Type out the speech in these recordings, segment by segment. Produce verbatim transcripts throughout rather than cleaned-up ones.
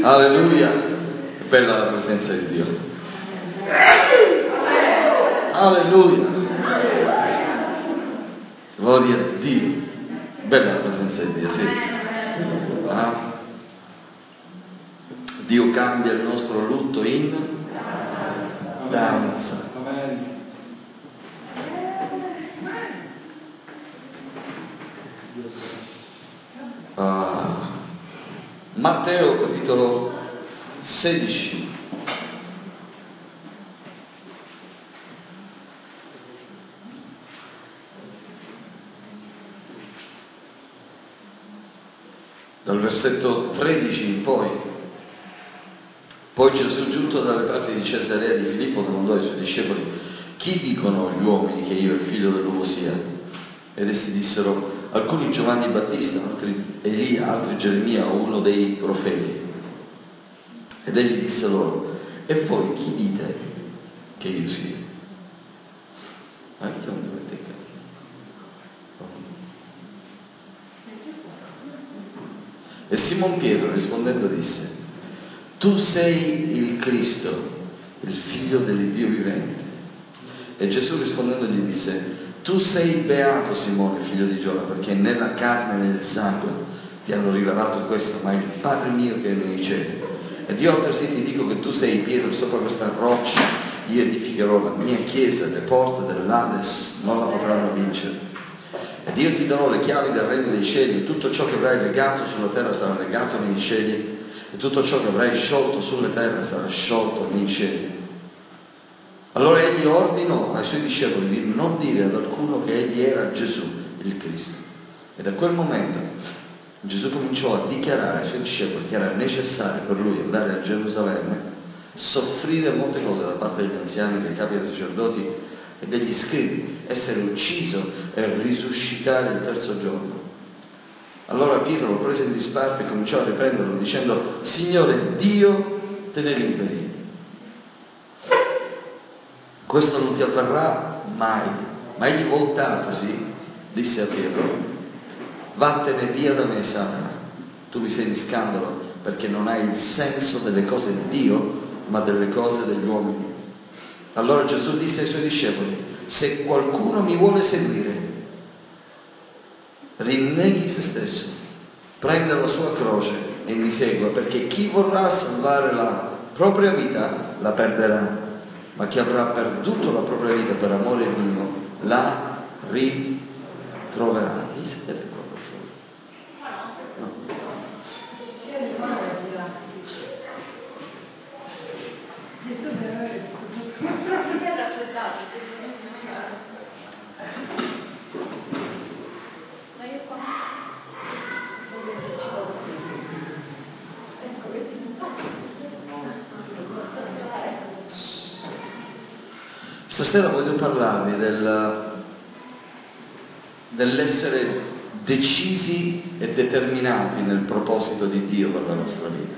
Alleluia, è bella la presenza di Dio. Alleluia, gloria a Dio, bella la presenza di Dio, sì. Ah. Dio cambia il nostro lutto in danza. Uh, Matteo capitolo sedici. Dal versetto tredici in poi. Poi Gesù, giunto dalle parti di Cesarea di Filippo, domandò ai suoi discepoli: chi dicono gli uomini che io, il figlio dell'uomo, sia? Ed essi dissero: alcuni Giovanni Battista, altri Elia, altri Geremia o uno dei profeti. Ed egli disse loro: e voi chi dite che io sia? Ma chi non dovete capire? E Simon Pietro rispondendo disse: tu sei il Cristo, il figlio dell'Iddio vivente. E Gesù rispondendo gli disse: tu sei beato Simone, figlio di Giona, perché nella carne e nel sangue ti hanno rivelato questo, ma il Padre mio che è nei cieli. Ed io altresì ti dico che tu sei Pietro, sopra questa roccia io edificherò la mia chiesa, le porte dell'Ades non la potranno vincere. Ed io ti darò le chiavi del regno dei cieli, e tutto ciò che avrai legato sulla terra sarà legato nei cieli, e tutto ciò che avrai sciolto sulle terre sarà sciolto nei cieli. Allora egli ordinò ai suoi discepoli di non dire ad alcuno che egli era Gesù, il Cristo. E da quel momento Gesù cominciò a dichiarare ai suoi discepoli che era necessario per lui andare a Gerusalemme, soffrire molte cose da parte degli anziani, dei capi dei sacerdoti e degli scribi, essere ucciso e risuscitare il terzo giorno. Allora Pietro lo prese in disparte e cominciò a riprenderlo dicendo: Signore, Dio te ne liberi. Questo non ti avverrà mai. Ma egli voltatosi disse a Pietro: vattene via da me, Satana, tu mi sei di scandalo, perché non hai il senso delle cose di Dio, ma delle cose degli uomini. Allora Gesù disse ai suoi discepoli: se qualcuno mi vuole seguire, rinneghi se stesso, prenda la sua croce e mi segua, perché chi vorrà salvare la propria vita la perderà, ma chi avrà perduto la propria vita per amore mio la ritroverà. Mi siete proprio fuori? No. Stasera voglio parlarvi del, dell'essere decisi e determinati nel proposito di Dio per la nostra vita.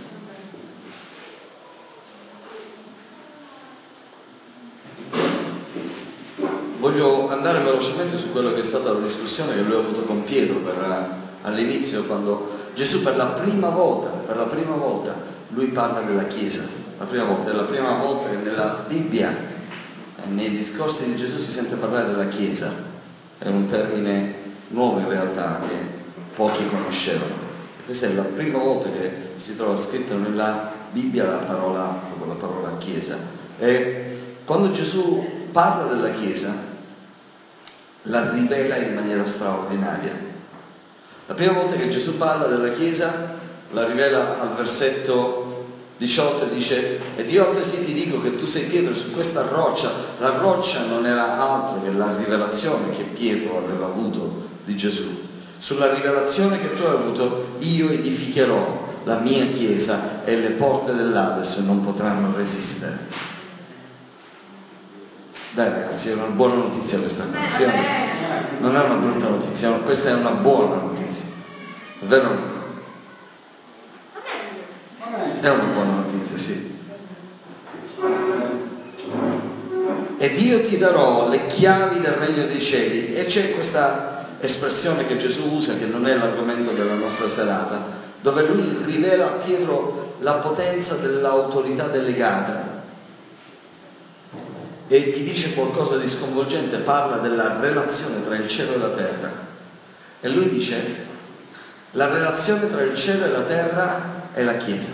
Voglio andare velocemente su quello che è stata la discussione che lui ha avuto con Pietro per, all'inizio, quando Gesù per la prima volta, per la prima volta lui parla della Chiesa. La prima volta, è la prima volta che nella Bibbia, nei discorsi di Gesù, si sente parlare della Chiesa. È un termine nuovo in realtà che pochi conoscevano. E questa è la prima volta che si trova scritto nella Bibbia la parola, la parola Chiesa. E quando Gesù parla della Chiesa, la rivela in maniera straordinaria. La prima volta che Gesù parla della Chiesa la rivela al versetto diciotto e dice: ed io altresì ti dico che tu sei Pietro, e su questa roccia, la roccia non era altro che la rivelazione che Pietro aveva avuto di Gesù. Sulla rivelazione che tu hai avuto io edificherò la mia chiesa e le porte dell'Ades non potranno resistere. Dai ragazzi, è una buona notizia questa cosa, sì? Non è una brutta notizia, questa è una buona notizia, è vero? È una buona notizia, sì. Ed io ti darò le chiavi del regno dei cieli. E c'è questa espressione che Gesù usa, che non è l'argomento della nostra serata, dove lui rivela a Pietro la potenza dell'autorità delegata e gli dice qualcosa di sconvolgente, parla della relazione tra il cielo e la terra, e lui dice: la relazione tra il cielo e la terra è la Chiesa.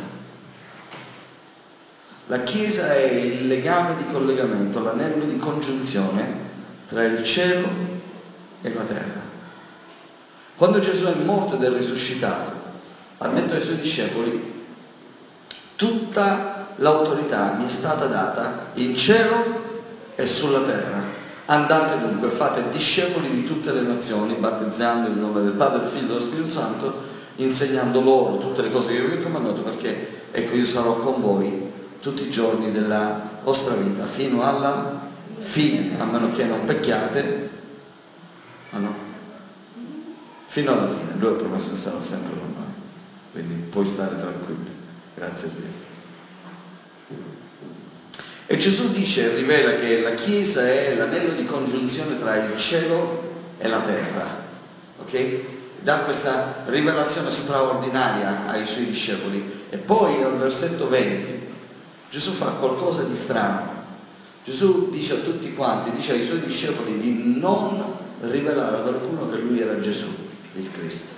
La Chiesa è il legame di collegamento, l'anello di congiunzione tra il cielo e la terra. Quando Gesù è morto ed è risuscitato, ha detto ai suoi discepoli: tutta l'autorità mi è stata data in cielo e sulla terra. Andate dunque, fate discepoli di tutte le nazioni, battezzando nel nome del Padre, del Figlio e dello Spirito Santo, insegnando loro tutte le cose che io vi ho comandato, perché ecco io sarò con voi tutti i giorni della vostra vita, fino alla fine, a meno che non pecchiate. Ah no? Fino alla fine. Lui ha promesso che sarà sempre con noi, quindi puoi stare tranquillo. Grazie a Dio. E Gesù dice, rivela che la Chiesa è l'anello di congiunzione tra il cielo e la terra, ok? Dà questa rivelazione straordinaria ai suoi discepoli. E poi al versetto venti Gesù fa qualcosa di strano. Gesù dice a tutti quanti, dice ai suoi discepoli di non rivelare ad alcuno che lui era Gesù, il Cristo.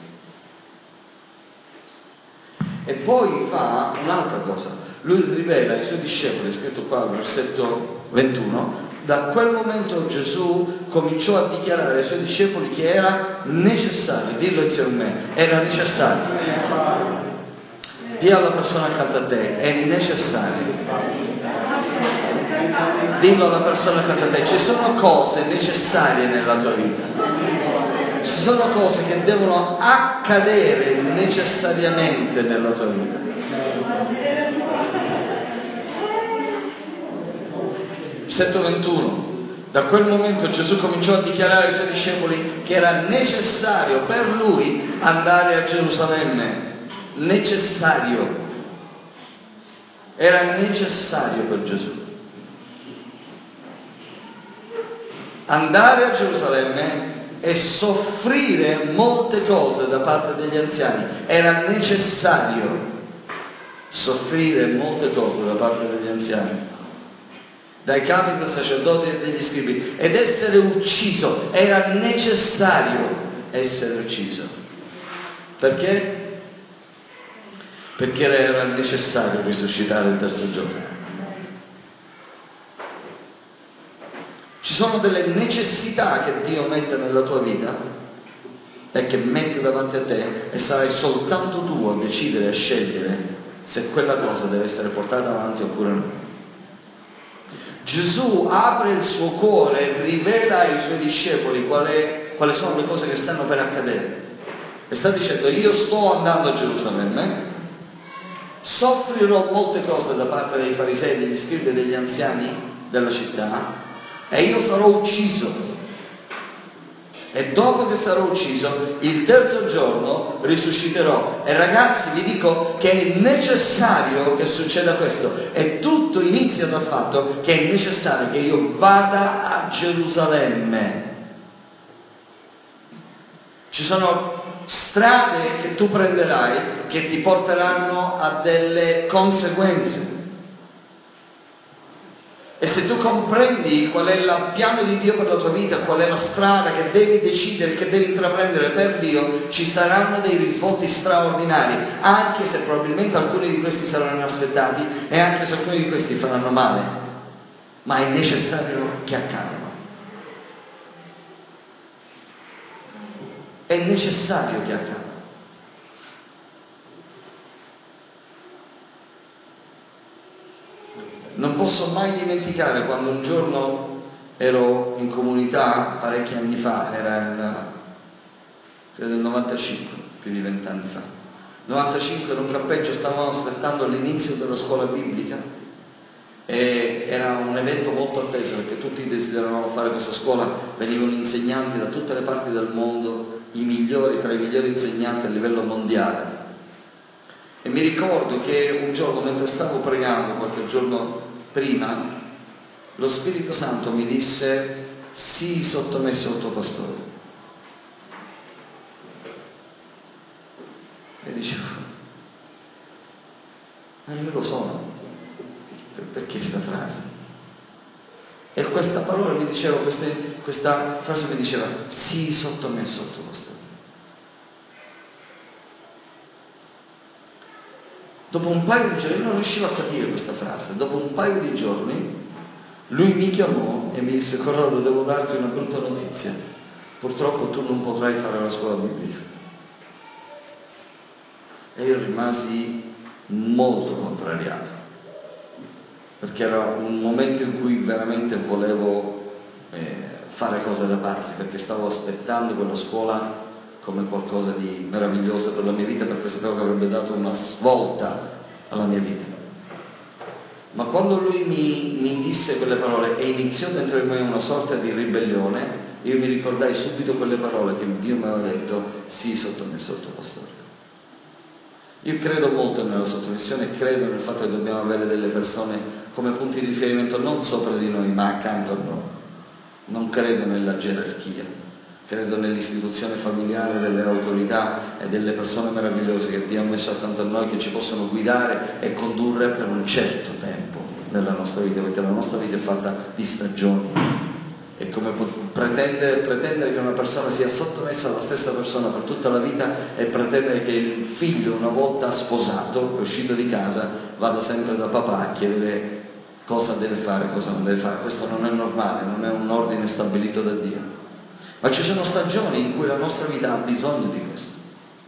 E poi fa un'altra cosa. Lui rivela ai suoi discepoli, è scritto qua al versetto ventuno, da quel momento Gesù cominciò a dichiarare ai suoi discepoli che era necessario, dillo insieme a me, era necessario. Dì alla persona accanto a te, è necessario. Dillo alla persona accanto a te, ci sono cose necessarie nella tua vita. Ci sono cose che devono accadere necessariamente nella tua vita. Versetto ventuno. Da quel momento Gesù cominciò a dichiarare ai suoi discepoli che era necessario per lui andare a Gerusalemme. Necessario. Era necessario per Gesù andare a Gerusalemme e soffrire molte cose da parte degli anziani. Era necessario soffrire molte cose da parte degli anziani, dai capi dei sacerdoti e degli scribi, ed essere ucciso. Era necessario essere ucciso. Perché? Perché era necessario risuscitare il terzo giorno. Ci sono delle necessità che Dio mette nella tua vita e che mette davanti a te, e sarai soltanto tu a decidere, a scegliere se quella cosa deve essere portata avanti oppure no. Gesù apre il suo cuore, rivela ai suoi discepoli quali, quali sono le cose che stanno per accadere, e sta dicendo: io sto andando a Gerusalemme, soffrirò molte cose da parte dei farisei, degli scribi e degli anziani della città, e io sarò ucciso, e dopo che sarò ucciso il terzo giorno risusciterò. E ragazzi, vi dico che è necessario che succeda questo, e tutto inizia dal fatto che è necessario che io vada a Gerusalemme. Ci sono strade che tu prenderai che ti porteranno a delle conseguenze. E se tu comprendi qual è il piano di Dio per la tua vita, qual è la strada che devi decidere, che devi intraprendere per Dio, ci saranno dei risvolti straordinari, anche se probabilmente alcuni di questi saranno inaspettati e anche se alcuni di questi faranno male, ma è necessario che accadano. È necessario che accadano. Non posso mai dimenticare quando un giorno ero in comunità, parecchi anni fa, era il, credo il novantacinque, più di vent'anni fa. novantacinque, in un campeggio stavamo aspettando l'inizio della scuola biblica, e era un evento molto atteso perché tutti desideravano fare questa scuola. Venivano insegnanti da tutte le parti del mondo, i migliori, tra i migliori insegnanti a livello mondiale. E mi ricordo che un giorno, mentre stavo pregando, qualche giorno prima, lo Spirito Santo mi disse: sii sottomesso al tuo pastore. E dicevo: Ma io lo sono. Perché questa frase? E questa parola mi diceva, queste, questa frase mi diceva, sii sottomesso al tuo pastore. Dopo un paio di giorni, non riuscivo a capire questa frase, dopo un paio di giorni lui mi chiamò e mi disse: Corrado, devo darti una brutta notizia, purtroppo tu non potrai fare la scuola biblica. E io rimasi molto contrariato, perché era un momento in cui veramente volevo eh, fare cose da pazzi, perché stavo aspettando quella scuola come qualcosa di meraviglioso per la mia vita, perché sapevo che avrebbe dato una svolta alla mia vita. Ma quando lui mi, mi disse quelle parole e iniziò dentro di me una sorta di ribellione, io mi ricordai subito quelle parole che Dio mi aveva detto: sii sottomesso al tuo pastore. Io credo molto nella sottomissione, credo nel fatto che dobbiamo avere delle persone come punti di riferimento non sopra di noi ma accanto a noi. Non credo nella gerarchia, credo nell'istituzione familiare delle autorità e delle persone meravigliose che Dio ha messo accanto a noi, che ci possono guidare e condurre per un certo tempo nella nostra vita, perché la nostra vita è fatta di stagioni. E come pretendere, pretendere che una persona sia sottomessa alla stessa persona per tutta la vita e pretendere che il figlio, una volta sposato, uscito di casa, vada sempre da papà a chiedere cosa deve fare, cosa non deve fare. Questo non è normale, non è un ordine stabilito da Dio. Ma ci sono stagioni in cui la nostra vita ha bisogno di questo.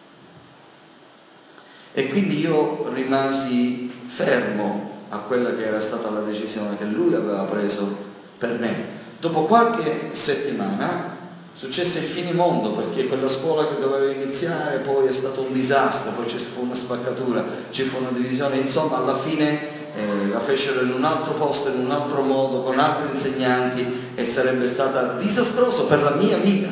E quindi io rimasi fermo a quella che era stata la decisione che lui aveva preso per me. Dopo qualche settimana successe il finimondo, perché quella scuola che doveva iniziare poi è stato un disastro, poi ci fu una spaccatura, ci fu una divisione, insomma alla fine eh, la fecero in un altro posto, in un altro modo, con altri insegnanti, e sarebbe stata disastroso per la mia vita.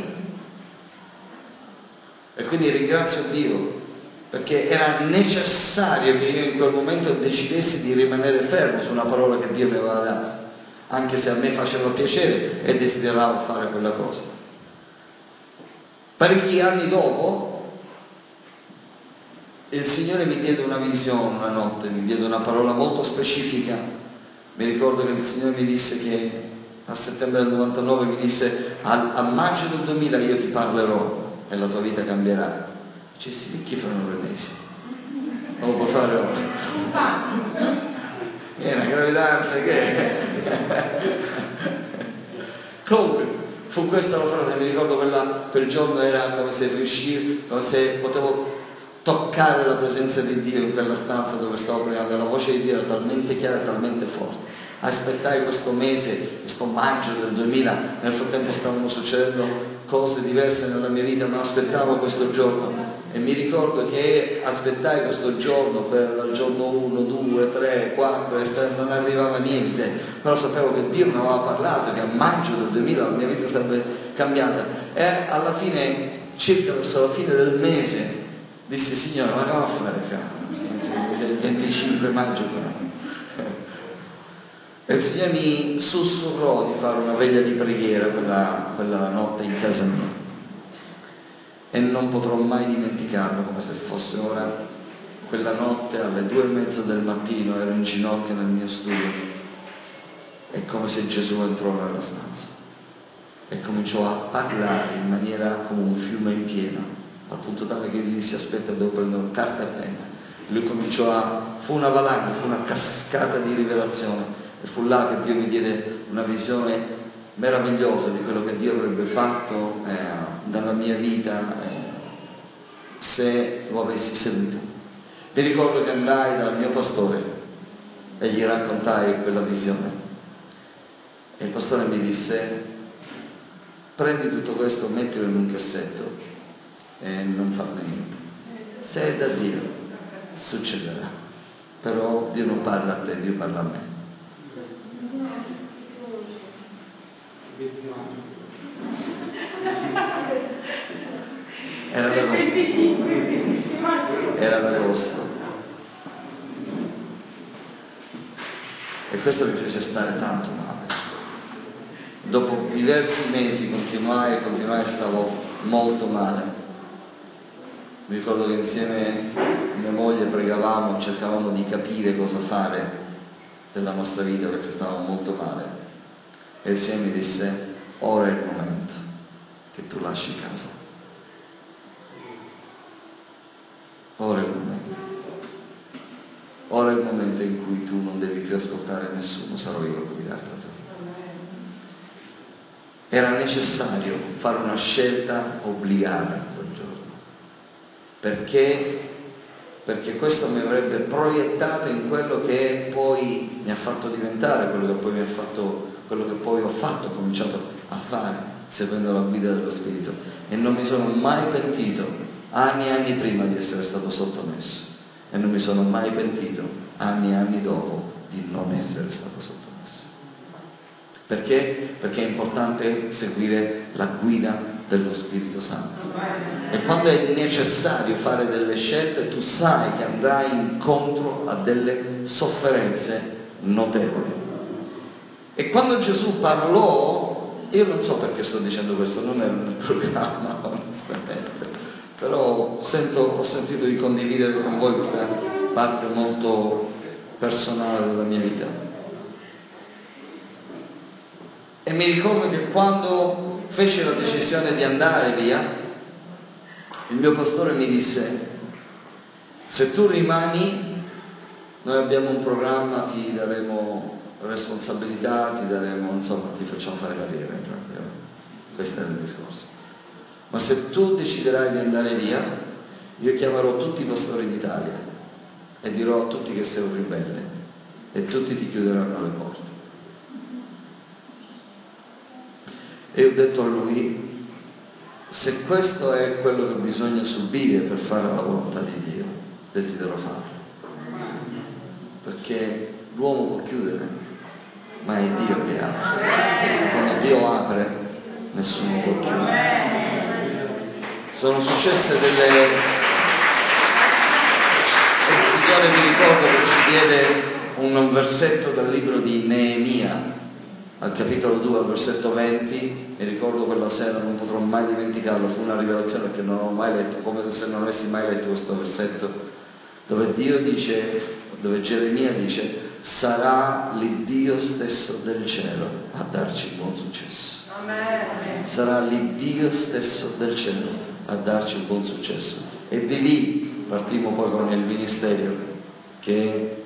E quindi ringrazio Dio, perché era necessario che io in quel momento decidessi di rimanere fermo su una parola che Dio mi aveva dato, anche se a me faceva piacere e desideravo fare quella cosa. Parecchi anni dopo il Signore mi diede una visione una notte, mi diede una parola molto specifica. Mi ricordo che il Signore mi disse che a settembre del novantanove mi disse: a, a maggio del duemila io ti parlerò e la tua vita cambierà. Dicessi: perché fra nove mesi? Non lo puoi fare ora? È una gravidanza che comunque fu questa la frase. Mi ricordo quella, quel giorno era come se riuscivo, come se potevo toccare la presenza di Dio in quella stanza dove stavo pregando. La voce di Dio era talmente chiara e talmente forte. Aspettai questo mese, questo maggio del duemila. Nel frattempo stavano succedendo cose diverse nella mia vita, ma aspettavo questo giorno. E mi ricordo che aspettai questo giorno per il giorno uno, due, tre, quattro e non arrivava niente, però sapevo che Dio mi aveva parlato, che a maggio del duemila la mia vita sarebbe cambiata. E alla fine, circa verso la fine del mese, dissi: Signore, ma andiamo a fare qua? Il venticinque maggio qua. E il Signore mi sussurrò di fare una veglia di preghiera quella, quella notte in casa mia. E non potrò mai dimenticarlo, come se fosse ora. Quella notte alle due e mezza del mattino ero in ginocchio nel mio studio. È come se Gesù entrò nella stanza e cominciò a parlare in maniera come un fiume in piena, al punto tale che io gli dissi: aspetta, devo prendere carta e penna. Lui cominciò a... fu una valanga, fu una cascata di rivelazione, e fu là che Dio mi diede una visione meravigliosa di quello che Dio avrebbe fatto eh, dalla mia vita eh, se lo avessi seguito. Mi ricordo che andai dal mio pastore e gli raccontai quella visione, e il pastore mi disse: prendi tutto questo, mettilo in un cassetto e non farne niente. Se è da Dio succederà, però Dio non parla a te, Dio parla a me. Era d'agosto. Era d'agosto. E questo mi fece stare tanto male. Dopo diversi mesi continuai e continuai e stavo molto male. Mi ricordo che insieme a mia moglie pregavamo, cercavamo di capire cosa fare della nostra vita perché stavamo molto male. E il Signore mi disse: ora è il momento che tu lasci casa. Ora è il momento. Ora è il momento in cui tu non devi più ascoltare nessuno, sarò io a guidare la tua vita. Era necessario fare una scelta obbligata quel giorno, perché, perché questo mi avrebbe proiettato in quello che poi mi ha fatto diventare, quello che poi mi ha fatto, quello che poi ho fatto, ho cominciato a fare, seguendo la guida dello Spirito. E non mi sono mai pentito, anni e anni prima, di essere stato sottomesso. E non mi sono mai pentito, anni e anni dopo, di non essere stato sottomesso. Perché? Perché è importante seguire la guida dello Spirito Santo. E quando è necessario fare delle scelte, tu sai che andrai incontro a delle sofferenze notevoli. E quando Gesù parlò, io non so perché sto dicendo questo, non era nel programma onestamente, però sento, ho sentito di condividere con voi questa parte molto personale della mia vita. E mi ricordo che quando feci la decisione di andare via, il mio pastore mi disse: se tu rimani, noi abbiamo un programma, ti daremo responsabilità, ti daremo, insomma, ti facciamo fare carriera in pratica. Questo era il discorso. Ma se tu deciderai di andare via, io chiamerò tutti i pastori d'Italia e dirò a tutti che sei un ribelle e tutti ti chiuderanno le porte. E ho detto a lui: se questo è quello che bisogna subire per fare la volontà di Dio, desidero farlo. Perché l'uomo può chiudere, ma è Dio che apre. Quando Dio apre, nessuno può chiudere. Sono successe delle... Il Signore, mi ricordo, che ci diede un versetto dal libro di Neemia, al capitolo due, al versetto venti. Mi ricordo quella sera, non potrò mai dimenticarlo, fu una rivelazione perché non ho mai letto, come se non avessi mai letto questo versetto, dove Dio dice, dove Geremia dice: sarà l'Iddio stesso del cielo a darci il buon successo. Amen. Sarà l'Iddio stesso del cielo a darci il buon successo. E di lì partimmo poi con il ministero che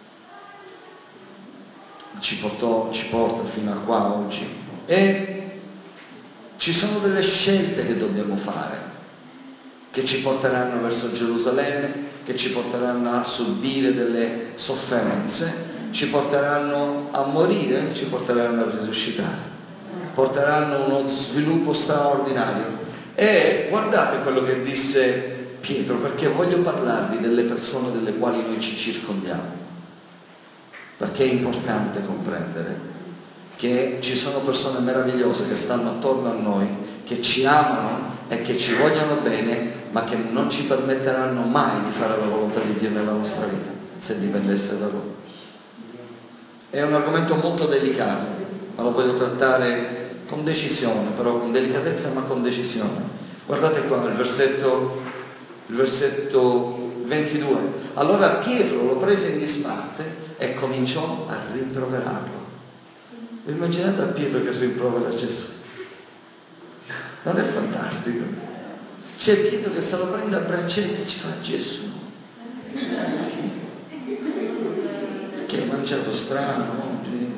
ci portò, ci porta fino a qua oggi. E ci sono delle scelte che dobbiamo fare, che ci porteranno verso Gerusalemme, che ci porteranno a subire delle sofferenze, ci porteranno a morire, ci porteranno a risuscitare, porteranno uno sviluppo straordinario. E guardate quello che disse Pietro, perché voglio parlarvi delle persone delle quali noi ci circondiamo, perché è importante comprendere che ci sono persone meravigliose che stanno attorno a noi, che ci amano e che ci vogliono bene, ma che non ci permetteranno mai di fare la volontà di Dio nella nostra vita, se dipendesse da loro. È un argomento molto delicato, ma lo voglio trattare con decisione, però con delicatezza ma con decisione. Guardate qua il versetto, il versetto ventidue. Allora Pietro lo prese in disparte e cominciò a rimproverarlo. Immaginate a Pietro che rimprovera Gesù. Non è fantastico? C'è Pietro che se lo prende a braccetti e ci fa: Gesù, perché hai mangiato strano oggi?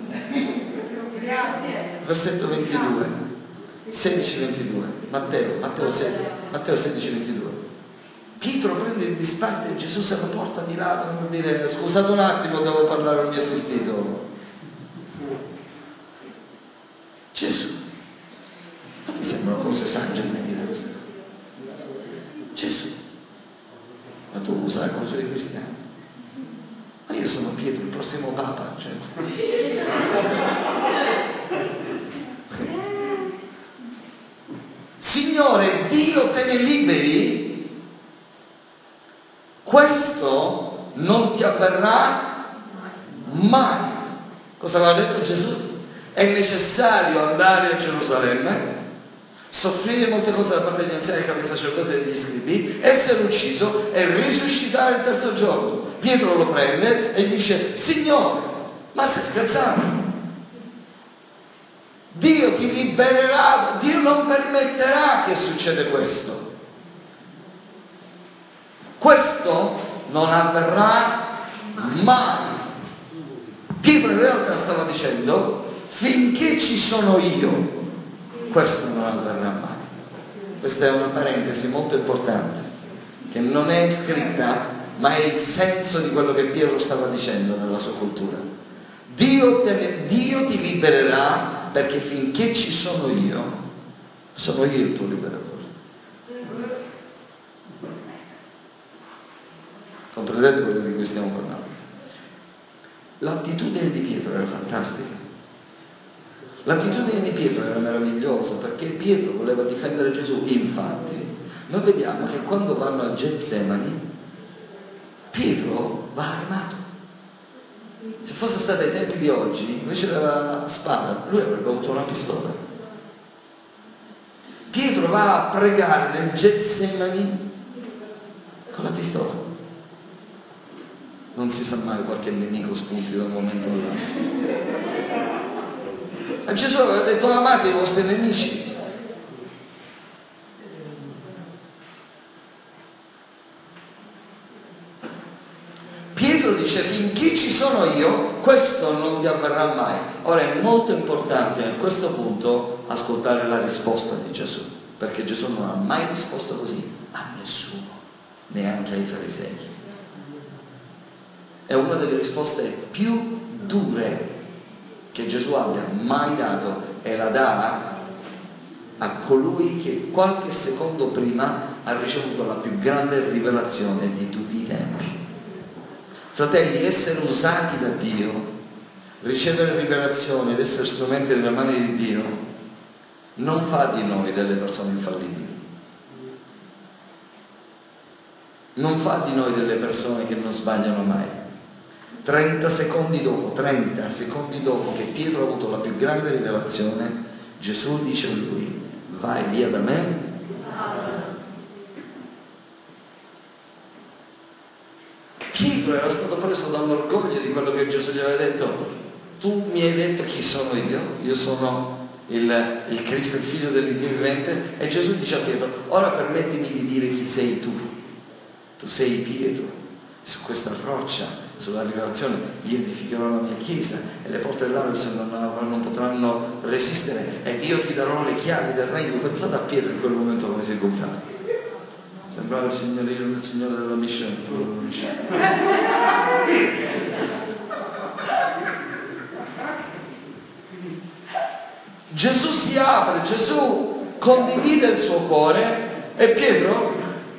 Versetto ventidue, sedici ventidue, Matteo, Matteo sedici, Matteo sedici ventidue. Pietro prende il disparte e Gesù se lo porta di lato per dire: scusate un attimo, devo parlare al mio assistito. Gesù, ma ti sembrano cose sagge da dire queste cose? Gesù, ma tu usa le cose dei cristiani? Ma io sono Pietro, il prossimo Papa, cioè. Signore, Dio te ne liberi? Questo non ti avverrà mai. Cosa aveva detto Gesù? È necessario andare a Gerusalemme, soffrire molte cose da parte degli anziani, capi sacerdoti e degli scribi, essere ucciso e risuscitare il terzo giorno. Pietro lo prende e gli dice: Signore, ma stai scherzando? Dio ti libererà, Dio non permetterà che succeda questo. Questo non avverrà mai. Pietro in realtà stava dicendo: finché ci sono io, questo non avverrà mai. Questa è una parentesi molto importante, che non è scritta, ma è il senso di quello che Pietro stava dicendo nella sua cultura. Dio, te, Dio ti libererà, perché finché ci sono io, sono io il tuo liberatore. Comprendete quello di cui stiamo parlando? L'attitudine di Pietro era fantastica. L'attitudine di Pietro era meravigliosa, perché Pietro voleva difendere Gesù. Infatti, noi vediamo che quando vanno a Getsemani, Pietro va armato. Se fosse stato ai tempi di oggi, invece della spada, lui avrebbe avuto una pistola. Pietro va a pregare nel Getsemani con la pistola. Non si sa mai, qualche nemico spunti da un momento all'altro. E Gesù aveva detto: amate i vostri nemici. Pietro dice: finché ci sono io, questo non ti avverrà mai. Ora è molto importante a questo punto ascoltare la risposta di Gesù, perché Gesù non ha mai risposto così a nessuno, neanche ai farisei. È una delle risposte più dure che Gesù abbia mai dato, e la dà a colui che qualche secondo prima ha ricevuto la più grande rivelazione di tutti i tempi. Fratelli, essere usati da Dio, ricevere rivelazione ed essere strumenti nelle mani di Dio, non fa di noi delle persone infallibili. Non fa di noi delle persone che non sbagliano mai. trenta secondi dopo, trenta secondi dopo che Pietro ha avuto la più grande rivelazione, Gesù dice a lui: vai via da me. Pietro era stato preso dall'orgoglio di quello che Gesù gli aveva detto: tu mi hai detto chi sono io, io sono il, il Cristo, il figlio dell'Iddio vivente. E Gesù dice a Pietro: ora permettimi di dire chi sei tu. Tu sei Pietro, su questa roccia, sulla rivelazione, io edificherò la mia chiesa e le porte dell'Ades non, non potranno resistere, ed io ti darò le chiavi del regno. Pensate a Pietro in quel momento come si è gonfiato. Sembrava il signorino del Signore della Michelin. Gesù si apre, Gesù condivide il suo cuore, e Pietro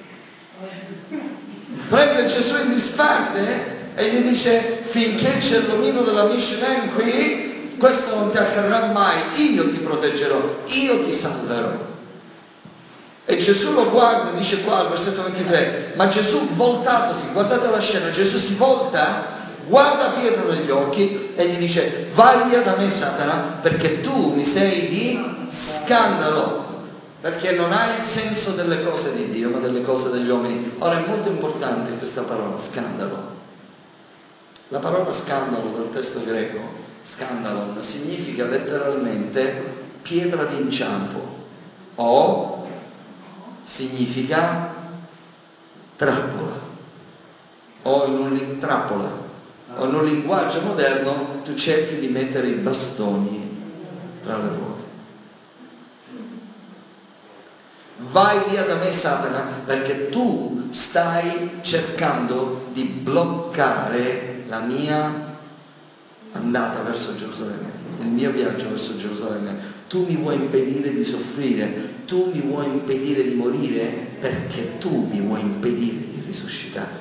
prende Gesù in disparte e gli dice: finché c'è l'omino della Michelin qui, questo non ti accadrà mai, io ti proteggerò, io ti salverò. E Gesù lo guarda e dice qua al versetto ventitré: ma Gesù voltatosi, guardate la scena, Gesù si volta, guarda Pietro negli occhi e gli dice: vai via da me, Satana, perché tu mi sei di scandalo, perché non hai il senso delle cose di Dio ma delle cose degli uomini. Ora è molto importante questa parola, scandalo. La parola scandalo dal testo greco, scandalo, significa letteralmente pietra d'inciampo, o significa trappola, o in un, trappola, o in un linguaggio moderno tu cerchi di mettere i bastoni tra le ruote. Vai via da me, Satana, perché tu stai cercando di bloccare la mia andata verso Gerusalemme, il mio viaggio verso Gerusalemme. Tu mi vuoi impedire di soffrire, tu mi vuoi impedire di morire, perché tu mi vuoi impedire di risuscitare.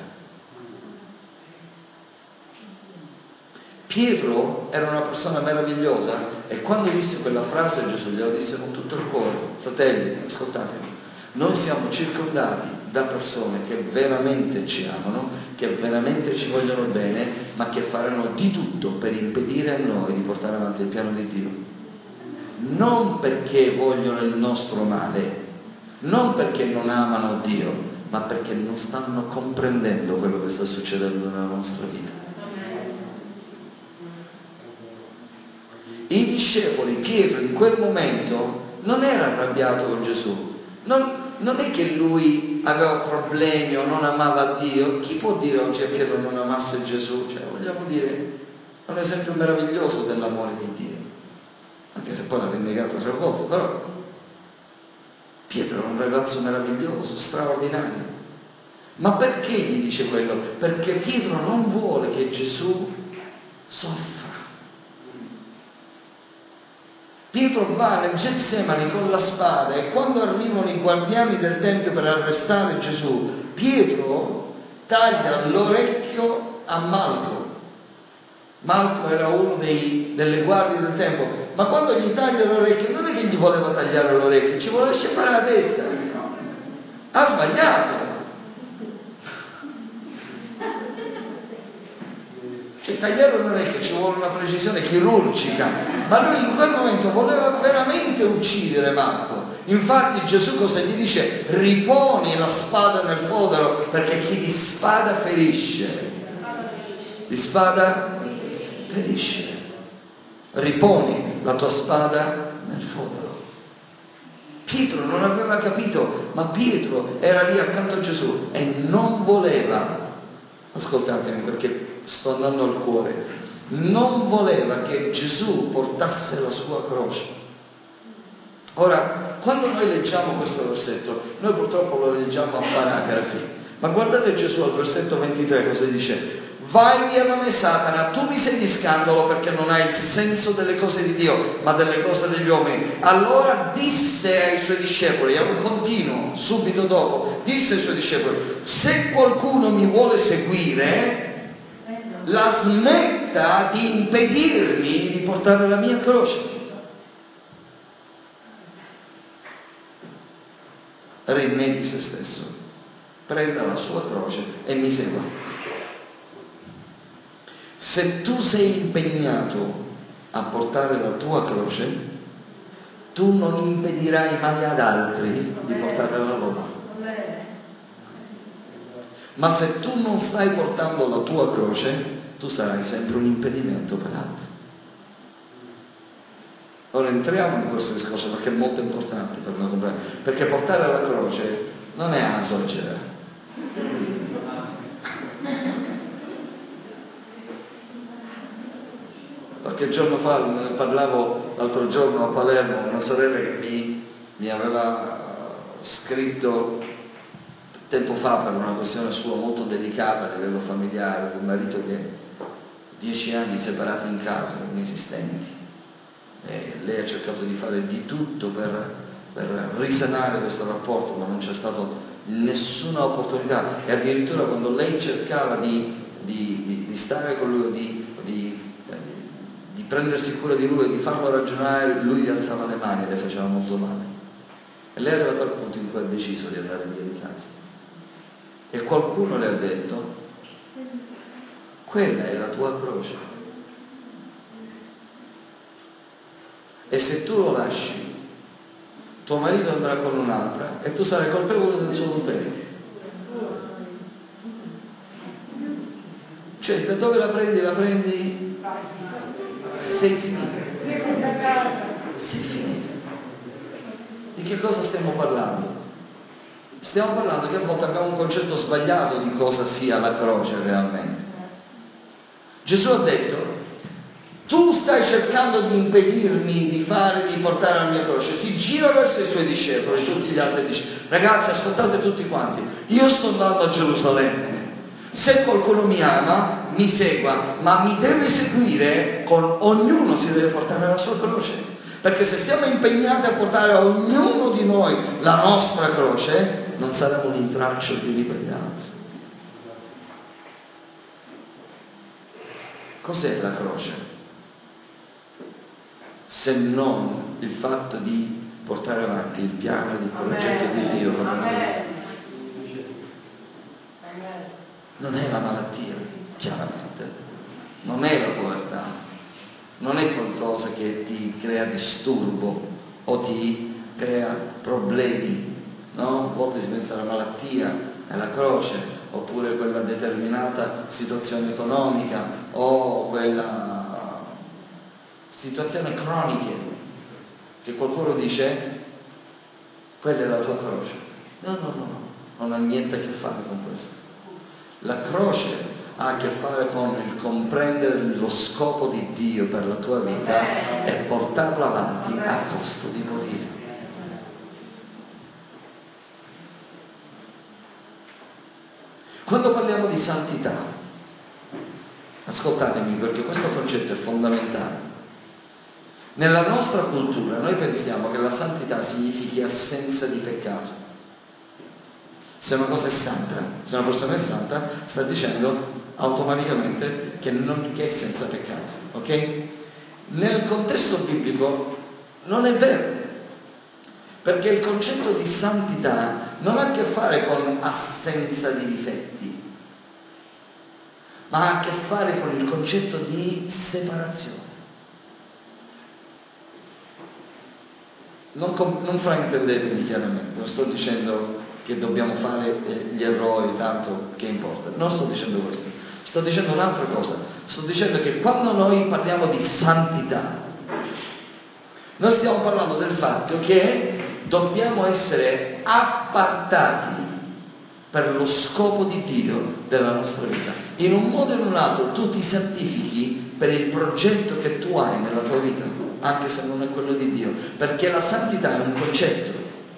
Pietro era una persona meravigliosa, e quando disse quella frase Gesù glielo disse con tutto il cuore: fratelli, ascoltatemi, noi siamo circondati da persone che veramente ci amano, che veramente ci vogliono bene, ma che faranno di tutto per impedire a noi di portare avanti il piano di Dio. non perché vogliono il nostro male, non perché non amano Dio, ma perché non stanno comprendendo quello che sta succedendo nella nostra vita. I discepoli, Pietro in quel momento non era arrabbiato con Gesù, non, non è che lui aveva problemi o non amava Dio. Chi può dire oggi a Pietro non amasse Gesù? Cioè, vogliamo dire, è un esempio meraviglioso dell'amore di Dio, anche se poi l'ha rinnegato tre volte, però Pietro era un ragazzo meraviglioso, straordinario. Ma perché gli dice quello? Perché Pietro non vuole che Gesù soffra. Pietro va nel Getsemani con la spada e quando arrivano i guardiani del Tempio per arrestare Gesù, Pietro taglia l'orecchio a Malco. Malco era uno dei, delle guardie del Tempio, ma quando gli taglia l'orecchio non è che gli voleva tagliare l'orecchio, ci voleva scegliere la testa. Ha sbagliato. Cioè, tagliare un orecchio ci vuole una precisione chirurgica, ma lui in quel momento voleva veramente uccidere Malco. Infatti Gesù cosa gli dice? Riponi la spada nel fodero, perché chi di spada ferisce, di spada ferisce. Riponi la tua spada nel fodero. Pietro non aveva capito, ma Pietro era lì accanto a Gesù e non voleva, ascoltatemi perché sto andando al cuore, non voleva che Gesù portasse la sua croce. Ora, quando noi leggiamo questo versetto, noi purtroppo lo leggiamo a paragrafi, ma guardate Gesù al versetto ventitré cosa dice: vai via da me Satana, tu mi sei di scandalo perché non hai il senso delle cose di Dio ma delle cose degli uomini. Allora disse ai suoi discepoli, è un continuo, subito dopo disse ai suoi discepoli: se qualcuno mi vuole seguire, la smetta di impedirmi di portare la mia croce. Rinneghi se stesso, prenda la sua croce e mi segua. Se tu sei impegnato a portare la tua croce, tu non impedirai mai ad altri di portare la loro. Ma se tu non stai portando la tua croce, tu sarai sempre un impedimento per altri. Ora entriamo in questo discorso perché è molto importante per noi comprendere, perché portare la croce non è asorgere. Qualche giorno fa parlavo, l'altro giorno a Palermo, una sorella che mi, mi aveva scritto tempo fa per una questione sua molto delicata a livello familiare, di un marito che dieci anni separati in casa, inesistenti, e lei ha cercato di fare di tutto per, per risanare questo rapporto, ma non c'è stata nessuna opportunità, e addirittura quando lei cercava di, di, di, di stare con lui, di, di, di prendersi cura di lui e di farlo ragionare, lui gli alzava le mani e le faceva molto male, e lei è arrivata al punto in cui ha deciso di andare via di casa. E qualcuno le ha detto: quella è la tua croce, e se tu lo lasci, tuo marito andrà con un'altra e tu sarai colpevole del suo adulterio. Cioè, da dove la prendi? La prendi, sei finita. Sei finita. Di che cosa stiamo parlando? Stiamo parlando che a volte abbiamo un concetto sbagliato di cosa sia la croce realmente. Gesù ha detto: tu stai cercando di impedirmi di fare, di portare la mia croce. Si gira verso i suoi discepoli, tutti gli altri, e dice: ragazzi, ascoltate tutti quanti, io sto andando a Gerusalemme, se qualcuno mi ama mi segua, ma mi deve seguire, con ognuno si deve portare la sua croce, perché se siamo impegnati a portare a ognuno di noi la nostra croce, non saremo un intralcio gli uni per gli altri. Cos'è la croce? Se non il fatto di portare avanti il piano e il progetto di Dio per la tua vita. Non è la malattia, chiaramente, non è la povertà, non è qualcosa che ti crea disturbo o ti crea problemi, no? A volte si pensa alla malattia, alla croce, oppure quella determinata situazione economica o quella situazione cronica che qualcuno dice quella è la tua croce. No, no, no, no, non ha niente a che fare con questo. La croce ha a che fare con il comprendere lo scopo di Dio per la tua vita e portarlo avanti a costo di morire. Quando parliamo di santità, ascoltatemi perché questo concetto è fondamentale. Nella nostra cultura noi pensiamo che la santità significhi assenza di peccato. Se una cosa è santa, se una persona è santa, sta dicendo automaticamente che, non, che è senza peccato, ok? Nel contesto biblico non è vero, perché il concetto di santità non ha a che fare con assenza di difetti, ma ha a che fare con il concetto di separazione. Non, non fraintendetemi chiaramente, non sto dicendo che dobbiamo fare gli errori, tanto che importa. Non sto dicendo questo, sto dicendo un'altra cosa. Sto dicendo che quando noi parliamo di santità, noi stiamo parlando del fatto che dobbiamo essere appartati per lo scopo di Dio della nostra vita. In un modo o in un altro tu ti santifichi per il progetto che tu hai nella tua vita, anche se non è quello di Dio, perché la santità è un concetto.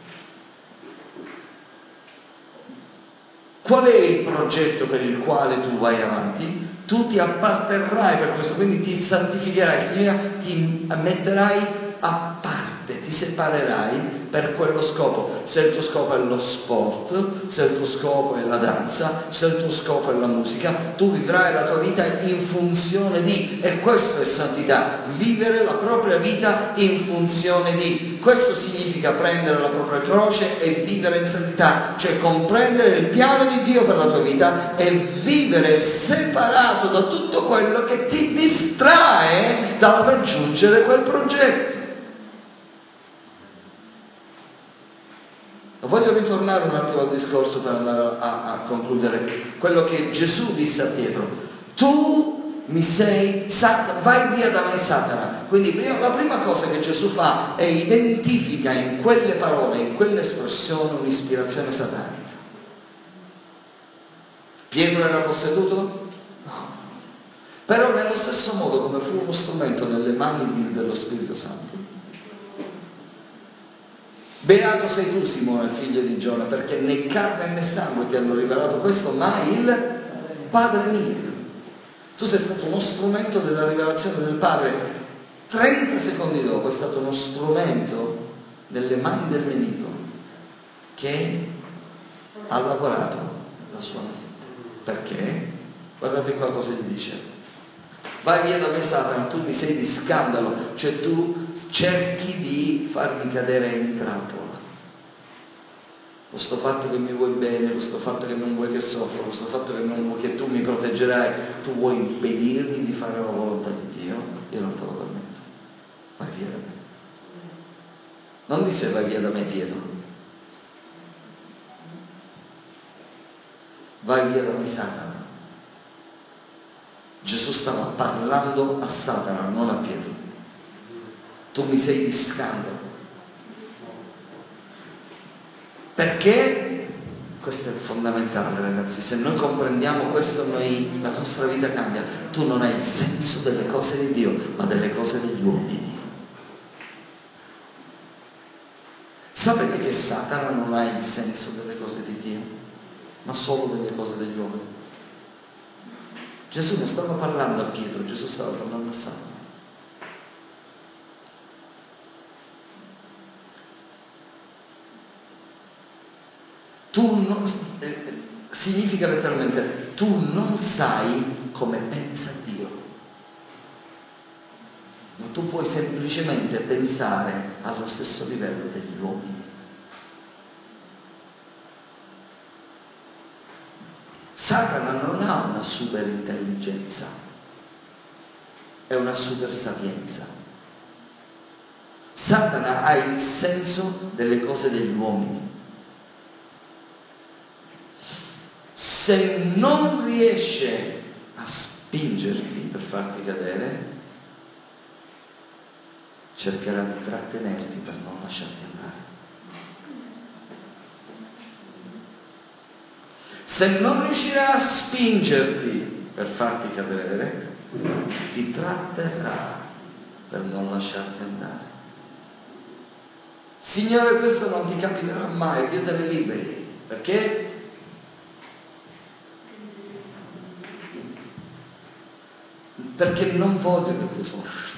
Qual è il progetto per il quale tu vai avanti? Tu ti apparterrai per questo, quindi ti santificherai, significa ti metterai a parte, ti separerai per quello scopo. Se il tuo scopo è lo sport, se il tuo scopo è la danza, se il tuo scopo è la musica, tu vivrai la tua vita in funzione di, e questo è santità, vivere la propria vita in funzione di. Questo significa prendere la propria croce e vivere in santità, cioè comprendere il piano di Dio per la tua vita e vivere separato da tutto quello che ti distrae dal raggiungere quel progetto. Voglio ritornare un attimo al discorso per andare a, a concludere quello che Gesù disse a Pietro: tu mi sei, vai via da me Satana. Quindi prima, la prima cosa che Gesù fa è identifica in quelle parole, in quell'espressione, un'ispirazione satanica. Pietro era posseduto? No. Però nello stesso modo come fu uno strumento nelle mani di, dello Spirito Santo, beato sei tu Simone, figlio di Giona, perché né carne né sangue ti hanno rivelato questo, ma il Padre mio. Tu sei stato uno strumento della rivelazione del Padre. trenta secondi dopo è stato uno strumento nelle mani del nemico che ha lavorato la sua mente. Perché? Guardate qua cosa gli dice: vai via da me Satana, tu mi sei di scandalo, cioè tu cerchi di farmi cadere in trappola. Questo fatto che mi vuoi bene, questo fatto che non vuoi che soffro, questo fatto che, non vuoi, che tu mi proteggerai, tu vuoi impedirmi di fare la volontà di Dio, io non te lo permetto. Vai via da me. Non disse vai via da me Pietro, vai via da me Satana. Gesù stava parlando a Satana, non a Pietro. Tu mi sei di scandalo. Perché? Questo è fondamentale, ragazzi. Se noi comprendiamo questo, noi, la nostra vita cambia. Tu non hai il senso delle cose di Dio, ma delle cose degli uomini. Sapete che Satana non ha il senso delle cose di Dio, ma solo delle cose degli uomini. Gesù non stava parlando a Pietro, Gesù stava parlando a Satana. Tu non, eh, significa letteralmente, tu non sai come pensa Dio, ma tu puoi semplicemente pensare allo stesso livello degli uomini. Satana non ha una super intelligenza, è una super sapienza. Satana ha il senso delle cose degli uomini. Se non riesce a spingerti per farti cadere, cercherà di trattenerti per non lasciarti andare. Se non riuscirà a spingerti per farti cadere, ti tratterrà per non lasciarti andare. Signore, questo non ti capiterà mai, Dio te ne liberi. Perché? Perché non voglio che tu soffri.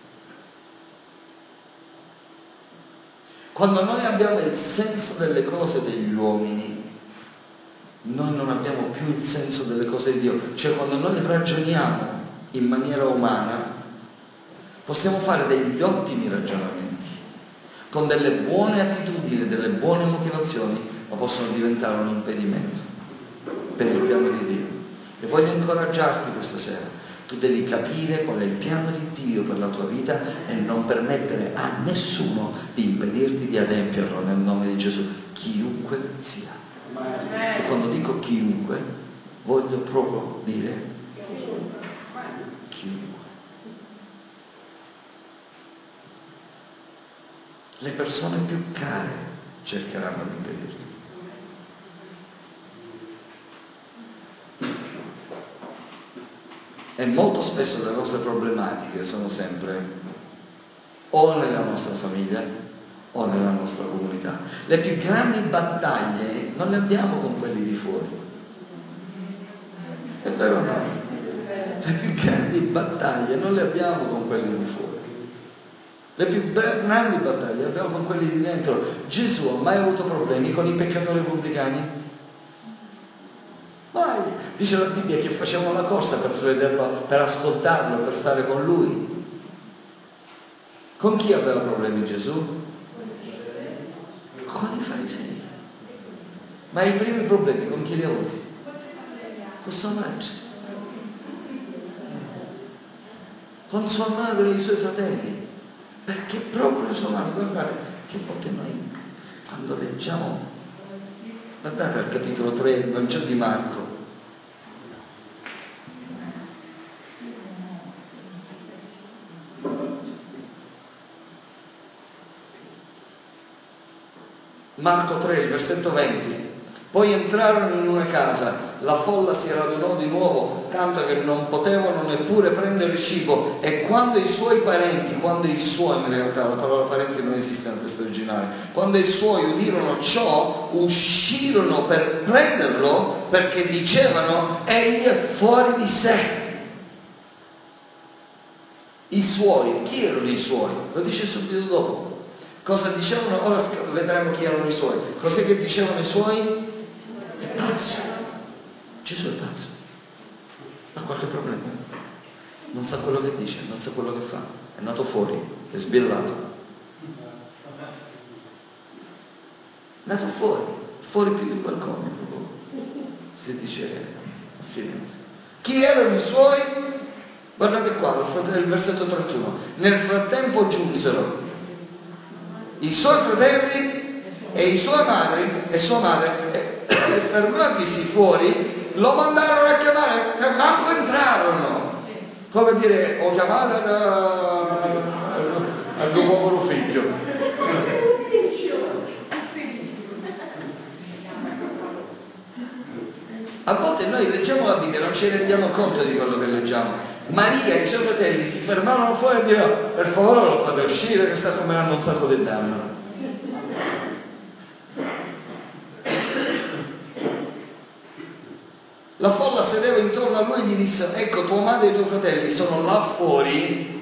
Quando noi abbiamo il senso delle cose degli uomini, noi non abbiamo più il senso delle cose di Dio. Cioè, quando noi ragioniamo in maniera umana, possiamo fare degli ottimi ragionamenti, con delle buone attitudini, delle buone motivazioni, ma possono diventare un impedimento per il piano di Dio. E voglio incoraggiarti questa sera. Tu devi capire qual è il piano di Dio per la tua vita e non permettere a nessuno di impedirti di adempierlo nel nome di Gesù, chiunque sia. E quando dico chiunque, voglio proprio dire chiunque. Le persone più care cercheranno di impedirti. E molto spesso le nostre problematiche sono sempre o nella nostra famiglia o nella nostra comunità. Le più grandi battaglie non le abbiamo con quelli di fuori. È vero o no? Le più grandi battaglie non le abbiamo con quelli di fuori. Le più grandi battaglie le abbiamo con quelli di dentro. Gesù ha mai avuto problemi con i peccatori pubblicani? Mai. Dice la Bibbia che facevano la corsa per vederlo, per ascoltarlo, per stare con lui. Con chi aveva problemi Gesù? Con i farisei. Ma i primi problemi con chi li ha avuti? Con sua madre. Con sua madre e i suoi fratelli. Perché proprio sua madre, guardate, che a volte noi quando leggiamo, guardate al capitolo tre del Vangelo di Marco, Marco tre, il versetto venti. Poi entrarono in una casa, la folla si radunò di nuovo, tanto che non potevano neppure prendere cibo, e quando i suoi parenti, quando i suoi, in realtà la parola parenti non esiste nel testo originale, quando i suoi udirono ciò, uscirono per prenderlo, perché dicevano: egli è fuori di sé. I suoi, chi erano i suoi? Lo dice subito dopo. Cosa dicevano? Ora vedremo chi erano i suoi. Cos'è che dicevano i suoi? È pazzo. Gesù è pazzo. Ha qualche problema. Non sa quello che dice, non sa quello che fa. È nato fuori, è sbillato. È nato fuori, fuori più di un balcone, si dice a Firenze. Chi erano i suoi? Guardate qua, il versetto trentuno. Nel frattempo giunsero i suoi fratelli e i suoi madri e sua madre, e fermatisi fuori lo mandarono a chiamare, e manco entrarono, come dire: ho chiamato al tuo povero figlio. A volte noi leggiamo la Bibbia e non ci rendiamo conto di quello che leggiamo. Maria e i suoi fratelli si fermarono fuori e dicono: per favore lo fate uscire che sta combinando un sacco di danno. La folla sedeva intorno a lui e gli disse: ecco, tua madre e i tuoi fratelli sono là fuori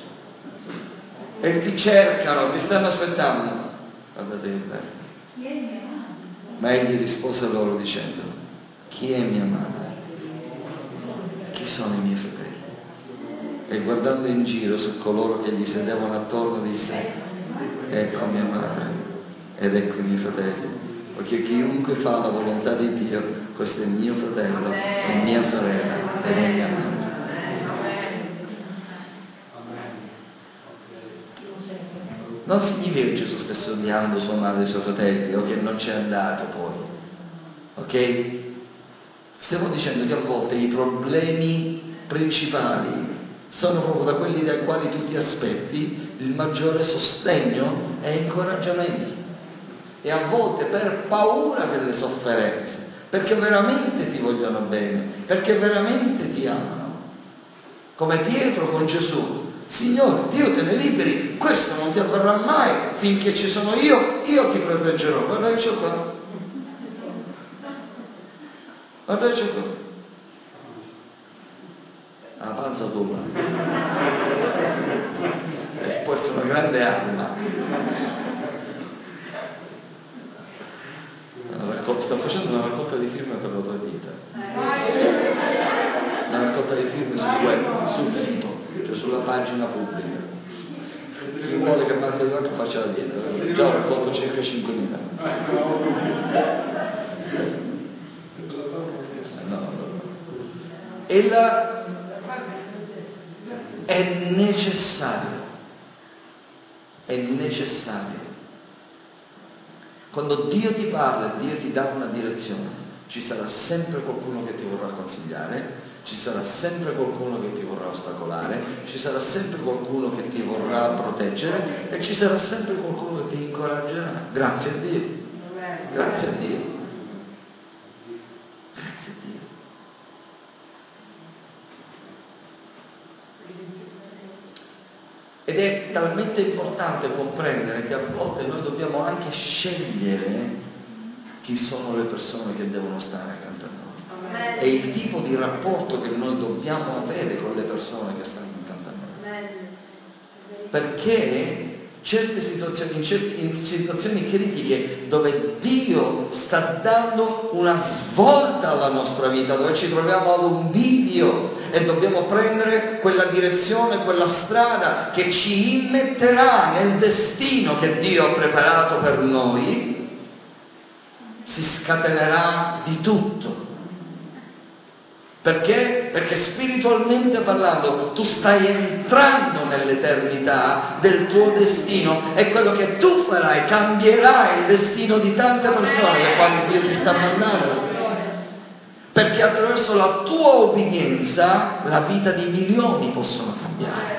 e ti cercano, ti stanno aspettando. Guardate che bello. Ma egli rispose loro dicendo: chi è mia madre? Chi sono i miei fratelli? E guardando in giro su coloro che gli sedevano attorno disse: ecco mia madre ed ecco i miei fratelli, perché chiunque fa la volontà di Dio, questo è mio fratello, è mia sorella ed è mia madre. non significa che Gesù stesse odiando sua madre e i suoi fratelli o che non c'è andato poi, ok? Stiamo dicendo che a volte i problemi principali sono proprio da quelli dai quali tu ti aspetti il maggiore sostegno e incoraggiamento, e a volte per paura delle sofferenze, perché veramente ti vogliono bene, perché veramente ti amano, come Pietro con Gesù: Signore, Dio te ne liberi, questo non ti avverrà mai, finché ci sono io, io ti proteggerò. Guarda che c'ho qua, guarda che c'ho qua, la panza tua, eh, può essere una grande arma. Sto facendo una raccolta di firme per la tua vita, una raccolta di firme sul web, sul sito, cioè sulla pagina pubblica. Chi vuole che Marco Di Marco faccia la dieta, già ho raccolto circa cinquemila. No, no, no. E la è necessario, è necessario. Quando Dio ti parla, Dio ti dà una direzione, ci sarà sempre qualcuno che ti vorrà consigliare, ci sarà sempre qualcuno che ti vorrà ostacolare, ci sarà sempre qualcuno che ti vorrà proteggere e ci sarà sempre qualcuno che ti incoraggerà. Grazie a Dio, grazie a Dio, grazie a Dio. Ed è talmente importante comprendere che a volte noi dobbiamo anche scegliere chi sono le persone che devono stare accanto a noi e il tipo di rapporto che noi dobbiamo avere con le persone che stanno accanto a noi, perché certe situazioni, in, certe, in situazioni critiche dove Dio sta dando una svolta alla nostra vita, dove ci troviamo ad un bivio e dobbiamo prendere quella direzione, quella strada che ci immetterà nel destino che Dio ha preparato per noi, si scatenerà di tutto. Perché? Perché spiritualmente parlando tu stai entrando nell'eternità del tuo destino e quello che tu farai cambierà il destino di tante persone alle quali Dio ti sta mandando, perché attraverso la tua obbedienza la vita di milioni possono cambiare.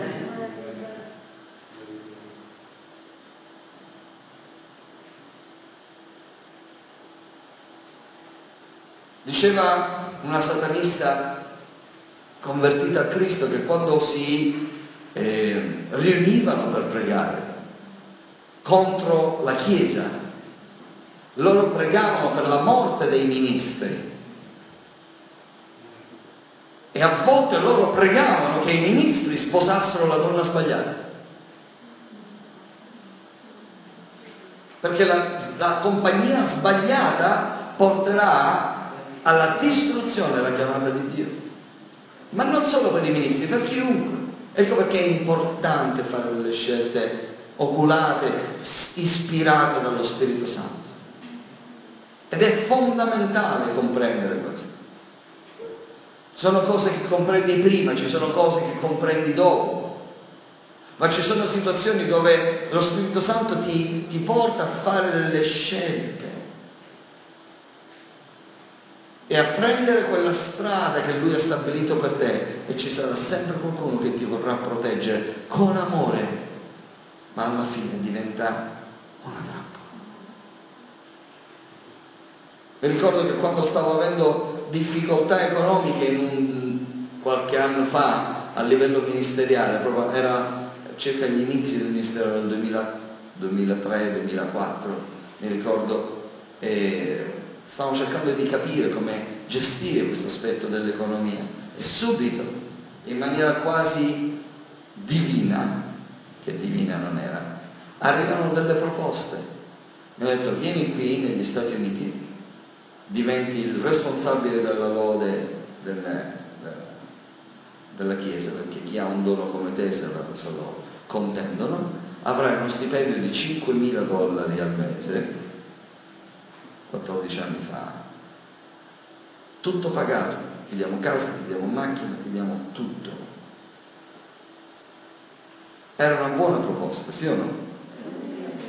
Diceva una satanista convertita a Cristo che quando si eh, riunivano per pregare contro la Chiesa, loro pregavano per la morte dei ministri e a volte loro pregavano che i ministri sposassero la donna sbagliata, perché la, la compagnia sbagliata porterà alla distruzione la chiamata di Dio, ma non solo per i ministri, per chiunque. Ecco perché è importante fare delle scelte oculate, ispirate dallo Spirito Santo, ed è fondamentale comprendere questo. Sono cose che comprendi prima, ci sono cose che comprendi dopo, ma ci sono situazioni dove lo Spirito Santo ti, ti porta a fare delle scelte e a prendere quella strada che Lui ha stabilito per te, e ci sarà sempre qualcuno che ti vorrà proteggere con amore, ma alla fine diventa una trappola. Mi ricordo che quando stavo avendo difficoltà economiche in un, qualche anno fa a livello ministeriale, proprio era circa gli inizi del ministero del duemila, duemilatré duemilaquattro, mi ricordo, e stavamo cercando di capire come gestire questo aspetto dell'economia, e subito, in maniera quasi divina, che divina non era, arrivano delle proposte. Mi hanno detto: vieni qui negli Stati Uniti, diventi il responsabile della lode delle, della Chiesa, perché chi ha un dono come te, se lo, se lo contendono, avrai uno stipendio di cinquemila dollari al mese. quattordici anni fa, tutto pagato, ti diamo casa, ti diamo macchina, ti diamo tutto. Era una buona proposta, sì o no?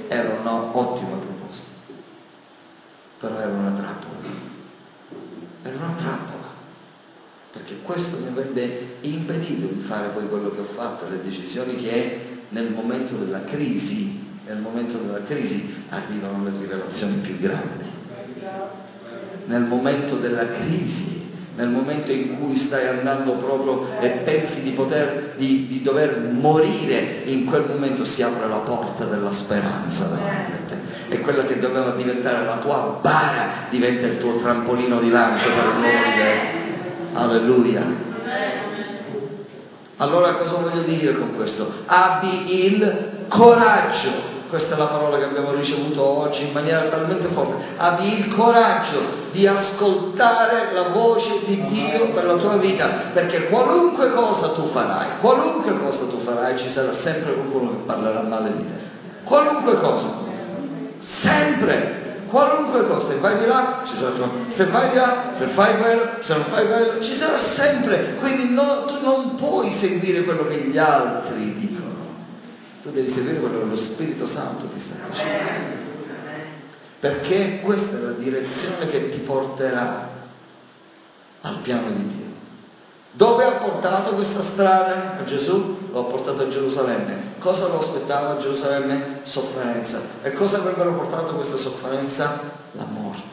era un'ottima proposta, però era una trappola, era una trappola, perché questo mi avrebbe impedito di fare poi quello che ho fatto, le decisioni che nel momento della crisi, nel momento della crisi arrivano le rivelazioni più grandi. Nel momento della crisi, nel momento in cui stai andando proprio e pensi di poter, di, di dover morire, in quel momento si apre la porta della speranza davanti a te, e quello che doveva diventare la tua bara diventa il tuo trampolino di lancio per un nuovo livello. Alleluia. Allora cosa voglio dire con questo? Abbi il coraggio. Questa è la parola che abbiamo ricevuto oggi in maniera talmente forte. Abbi il coraggio di ascoltare la voce di Dio per la tua vita, perché qualunque cosa tu farai, qualunque cosa tu farai, ci sarà sempre qualcuno che parlerà male di te. Qualunque cosa, sempre, qualunque cosa. Se vai di là, ci sarà qualcuno. Se vai di là, se fai quello, se non fai quello, ci sarà sempre. Quindi no, tu non puoi seguire quello che gli altri dicono. Tu devi seguire quello che lo Spirito Santo ti sta dicendo, perché questa è la direzione che ti porterà al piano di Dio. Dove ha portato questa strada a Gesù? Lo ha portato a Gerusalemme. Cosa lo aspettava a Gerusalemme? Sofferenza. E cosa avrebbero portato questa sofferenza? La morte.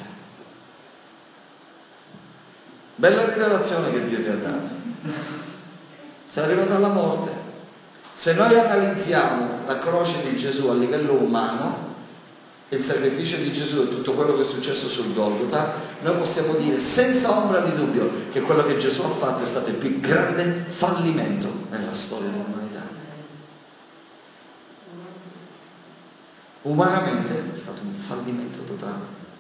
Bella rivelazione che Dio ti ha dato. Sei arrivato alla morte. Se noi analizziamo la croce di Gesù a livello umano, il sacrificio di Gesù e tutto quello che è successo sul Golgota, noi possiamo dire senza ombra di dubbio che quello che Gesù ha fatto è stato il più grande fallimento nella storia dell'umanità. Umanamente è stato un fallimento totale.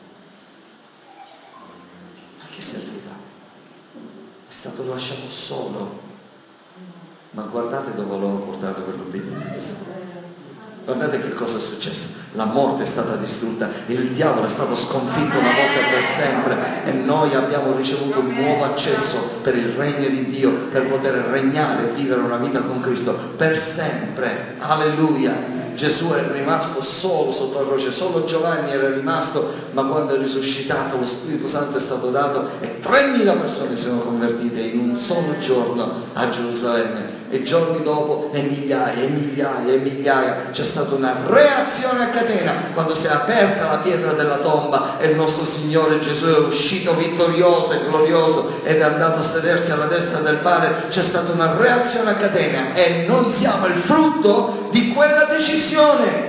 A che serviva? È stato lasciato solo. Ma guardate dove l'ho portato per l'obbedienza. Guardate che cosa è successo. La morte è stata distrutta, il diavolo è stato sconfitto una volta e per sempre, e noi abbiamo ricevuto un nuovo accesso per il regno di Dio, per poter regnare e vivere una vita con Cristo per sempre. Alleluia. Gesù è rimasto solo sotto la croce, solo Giovanni era rimasto, ma quando è risuscitato lo Spirito Santo è stato dato e tremila persone si sono convertite in un solo giorno a Gerusalemme, e giorni dopo e migliaia e migliaia e migliaia. C'è stata una reazione a catena quando si è aperta la pietra della tomba e il nostro Signore Gesù è uscito vittorioso e glorioso ed è andato a sedersi alla destra del Padre. C'è stata una reazione a catena e noi siamo il frutto di quella decisione.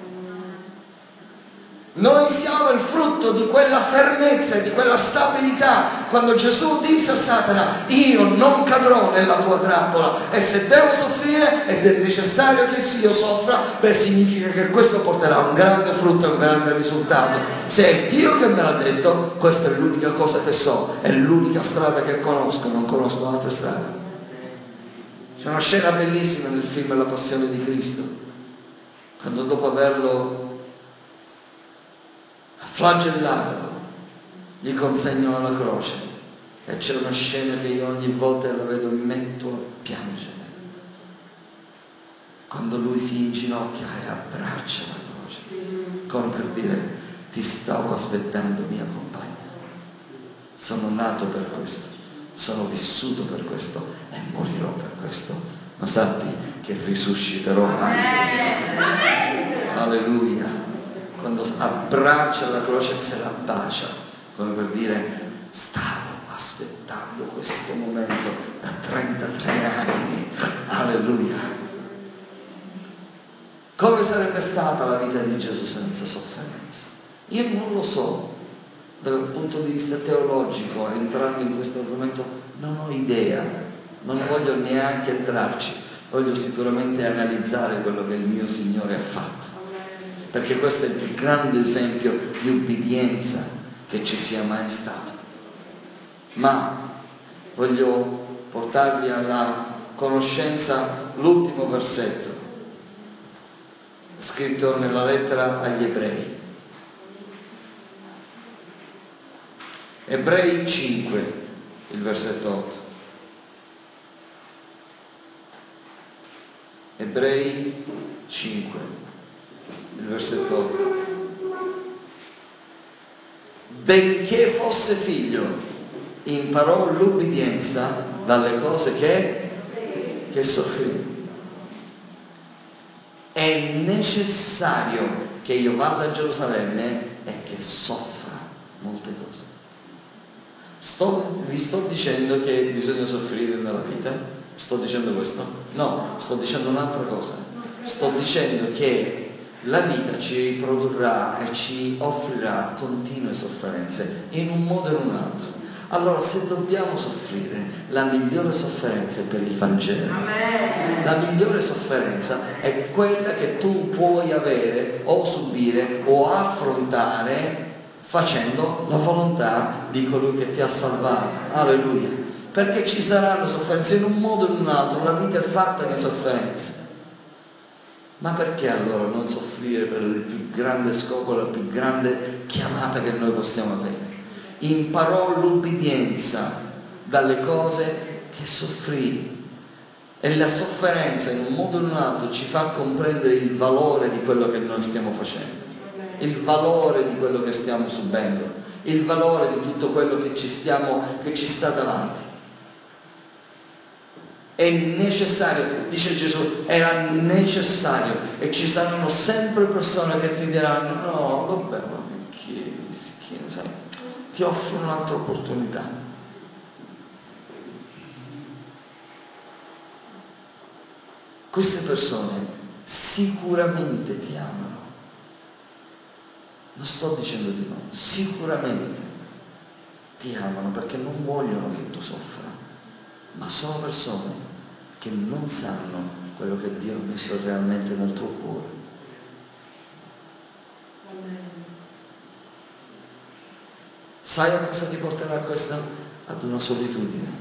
Noi siamo il frutto di quella fermezza e di quella stabilità. Quando Gesù disse a Satana: io non cadrò nella tua trappola, e se devo soffrire ed è necessario che io soffra, beh, significa che questo porterà un grande frutto e un grande risultato. Se è Dio che me l'ha detto, questa è l'unica cosa che so, è l'unica strada che conosco, non conosco altre strade. C'è una scena bellissima nel film La Passione di Cristo, quando dopo averlo flagellato gli consegnano la croce, e c'è una scena che io ogni volta la vedo mi metto a piangere, quando lui si inginocchia e abbraccia la croce, come per dire: ti stavo aspettando, mia compagna, sono nato per questo, sono vissuto per questo e morirò per questo, ma sappi che risusciterò anche per questo. Alleluia. Quando abbraccia la croce e se la bacia, come per dire: stavo aspettando questo momento da trentatré anni. Alleluia. Come sarebbe stata la vita di Gesù senza sofferenza? Io non lo so, dal punto di vista teologico, entrando in questo argomento non ho idea, non voglio neanche entrarci, voglio sicuramente analizzare quello che il mio Signore ha fatto, perché questo è il più grande esempio di ubbidienza che ci sia mai stato. Ma voglio portarvi alla conoscenza l'ultimo versetto scritto nella lettera agli Ebrei. Ebrei cinque, il versetto otto. Ebrei cinque. il versetto otto. Benché fosse figlio, imparò l'ubbidienza dalle cose che, che soffrì. È necessario che io vada a Gerusalemme e che soffra molte cose. Sto, vi sto dicendo che bisogna soffrire nella vita? Sto dicendo questo? No, sto dicendo un'altra cosa. Sto dicendo che la vita ci produrrà e ci offrirà continue sofferenze in un modo o in un altro. Allora, se dobbiamo soffrire, la migliore sofferenza è per il Vangelo. Amen. La migliore sofferenza è quella che tu puoi avere o subire o affrontare facendo la volontà di colui che ti ha salvato. Alleluia. Perché ci saranno sofferenze in un modo o in un altro, la vita è fatta di sofferenze. Ma perché allora non soffrire per il più grande scopo, la più grande chiamata che noi possiamo avere? Imparò l'ubbidienza dalle cose che soffrì, e la sofferenza in un modo o in un altro ci fa comprendere il valore di quello che noi stiamo facendo, il valore di quello che stiamo subendo, il valore di tutto quello che ci stiamo, che ci sta davanti. È necessario, dice Gesù, era necessario, e ci saranno sempre persone che ti diranno: no, vabbè, ma che schifo, sai, ti offro un'altra opportunità. Queste persone sicuramente ti amano. Non sto dicendo di no, sicuramente ti amano perché non vogliono che tu soffra, ma sono persone che non sanno quello che Dio ha messo realmente nel tuo cuore. Sai a cosa ti porterà questa? Ad una solitudine.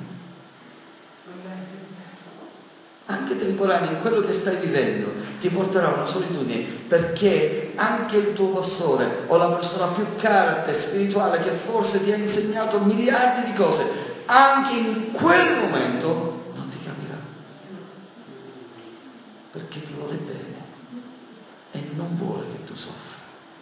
Anche temporanea, in quello che stai vivendo, ti porterà a una solitudine, perché anche il tuo pastore o la persona più cara a te, spirituale, che forse ti ha insegnato miliardi di cose, anche in quel momento non ti capirà, perché ti vuole bene e non vuole che tu soffra,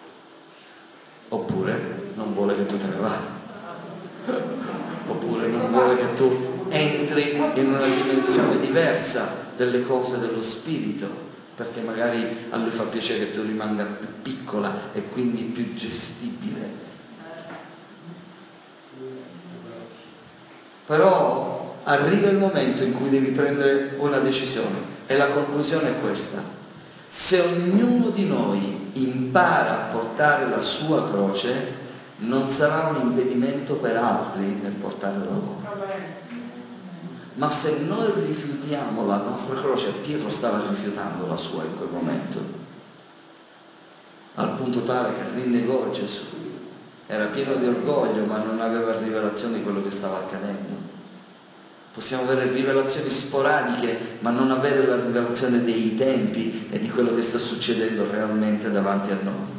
oppure non vuole che tu te ne vada, oppure non vuole che tu entri in una dimensione diversa delle cose dello spirito, perché magari a lui fa piacere che tu rimanga più piccola e quindi più gestibile. Però arriva il momento in cui devi prendere una decisione, e la conclusione è questa: se ognuno di noi impara a portare la sua croce, non sarà un impedimento per altri nel portare la loro. Ma se noi rifiutiamo la nostra croce, Pietro stava rifiutando la sua in quel momento, al punto tale che rinnegò Gesù. Era pieno di orgoglio, ma non aveva rivelazione di quello che stava accadendo. Possiamo avere rivelazioni sporadiche, ma non avere la rivelazione dei tempi e di quello che sta succedendo realmente davanti a noi.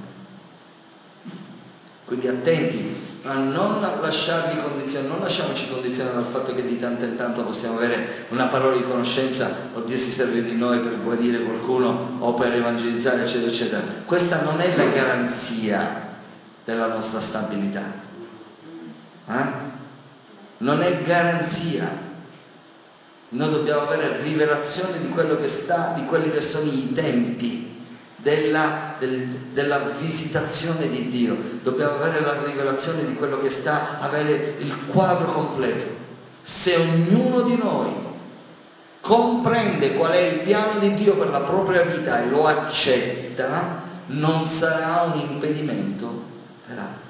Quindi attenti a non lasciarvi condizionare, non lasciamoci condizionare dal fatto che di tanto in tanto possiamo avere una parola di conoscenza, o Dio si serve di noi per guarire qualcuno o per evangelizzare, eccetera, eccetera. Questa non è la garanzia della nostra stabilità. Eh? Non è garanzia. Noi dobbiamo avere rivelazione di quello che sta, di quelli che sono i tempi Della, del, della visitazione di Dio. Dobbiamo avere la rivelazione di quello che sta, avere il quadro completo. Se ognuno di noi comprende qual è il piano di Dio per la propria vita e lo accetta, non sarà un impedimento per altri.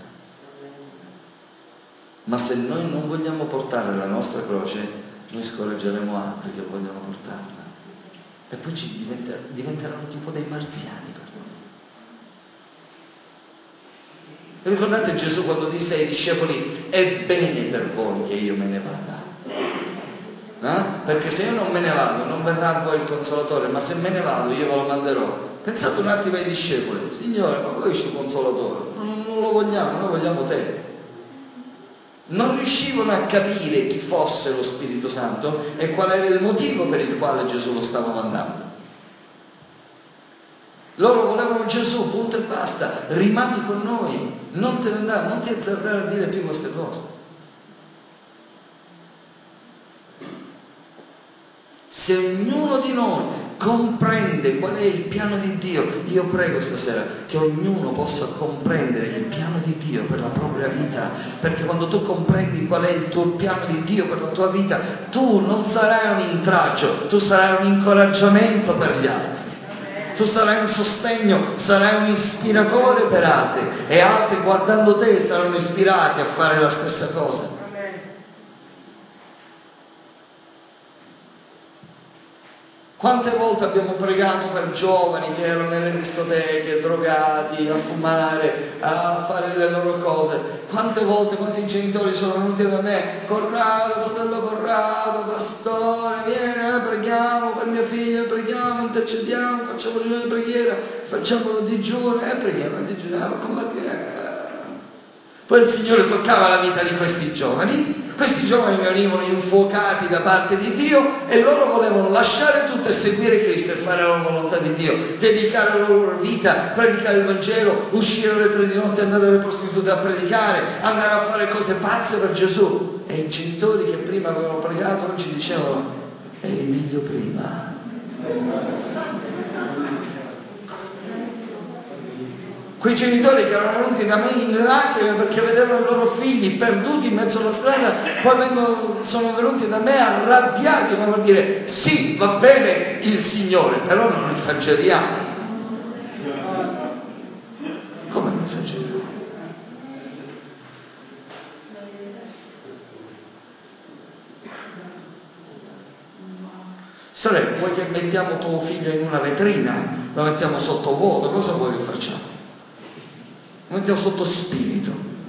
Ma se noi non vogliamo portare la nostra croce, noi scoraggeremo altri che vogliono portarla, e poi ci diventer, diventeranno tipo dei marziani per noi. Ricordate Gesù quando disse ai discepoli: è bene per voi che io me ne vada, eh? Perché se io non me ne vado non verrà a voi il Consolatore, ma se me ne vado io ve lo manderò. Pensate un attimo ai discepoli: Signore, ma voi questo Consolatore non, non lo vogliamo, noi vogliamo te. Non riuscivano a capire chi fosse lo Spirito Santo e qual era il motivo per il quale Gesù lo stava mandando. Loro volevano Gesù, punto e basta, rimani con noi, non te ne andare, non ti azzardare a dire più queste cose. Se ognuno di noi comprende qual è il piano di Dio, io prego stasera che ognuno possa comprendere il piano di Dio per la propria vita, perché quando tu comprendi qual è il tuo piano di Dio per la tua vita, tu non sarai un intralcio, tu sarai un incoraggiamento per gli altri. Tu sarai un sostegno, sarai un ispiratore per altri e altri guardando te saranno ispirati a fare la stessa cosa. Quante volte abbiamo pregato per giovani che erano nelle discoteche, drogati, a fumare, a fare le loro cose? Quante volte, quanti genitori sono venuti da me: Corrado, fratello Corrado, pastore, vieni, eh, preghiamo per mia figlia, preghiamo, intercediamo, facciamo riunione di preghiera, facciamo digiuno, e eh, preghiamo, digiuniamo, combattiamo. Poi il Signore toccava la vita di questi giovani. Questi giovani venivano infuocati da parte di Dio e loro volevano lasciare tutto e seguire Cristo e fare la volontà di Dio, dedicare la loro vita, predicare il Vangelo, uscire alle tre di notte e andare alle prostitute a predicare, andare a fare cose pazze per Gesù. E i genitori che prima avevano pregato oggi dicevano: eri meglio prima. Quei genitori che erano venuti da me in lacrime perché vedevano i loro figli perduti in mezzo alla strada, poi vengono, sono venuti da me arrabbiati, come per dire: sì, va bene il Signore, però non esageriamo. Come non esageriamo? Sorella, vuoi che mettiamo tuo figlio in una vetrina? Lo mettiamo sotto vuoto? Cosa vuoi che facciamo? Lo mettiamo sotto spirito.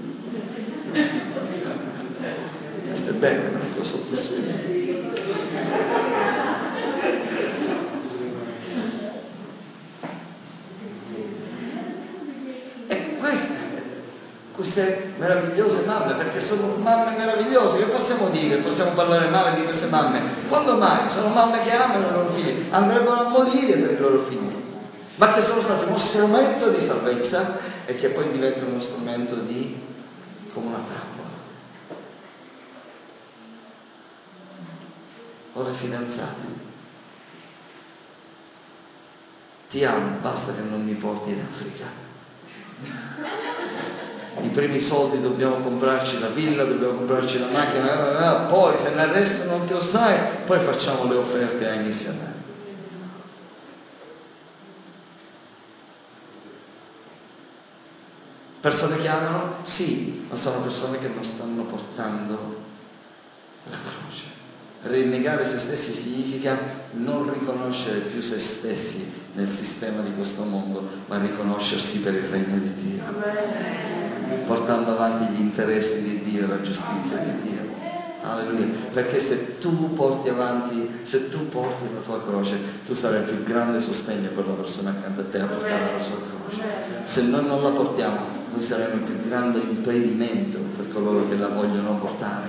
Questo è bello, lo mettiamo sotto spirito. E queste, queste meravigliose mamme, perché sono mamme meravigliose, che possiamo dire? Possiamo parlare male di queste mamme? Quando mai? Sono mamme che amano i loro figli, andrebbero a morire per i loro figli, ma che sono stati uno strumento di salvezza e che poi diventano uno strumento di, come una trappola. O le fidanzate: ti amo, basta che non mi porti in Africa. I primi soldi dobbiamo comprarci la villa, dobbiamo comprarci la macchina, poi se nel resto non ti lo sai, poi facciamo le offerte ai missionari. Persone che amano? Sì, ma sono persone che non stanno portando la croce. Rinnegare se stessi significa non riconoscere più se stessi nel sistema di questo mondo, ma riconoscersi per il regno di Dio, portando avanti gli interessi di Dio e la giustizia di Dio. Alleluia. Perché se tu porti avanti, se tu porti la tua croce, tu sarai il più grande sostegno per la persona accanto a te a portare la sua croce. Se noi non la portiamo, noi saremo il più grande impedimento per coloro che la vogliono portare.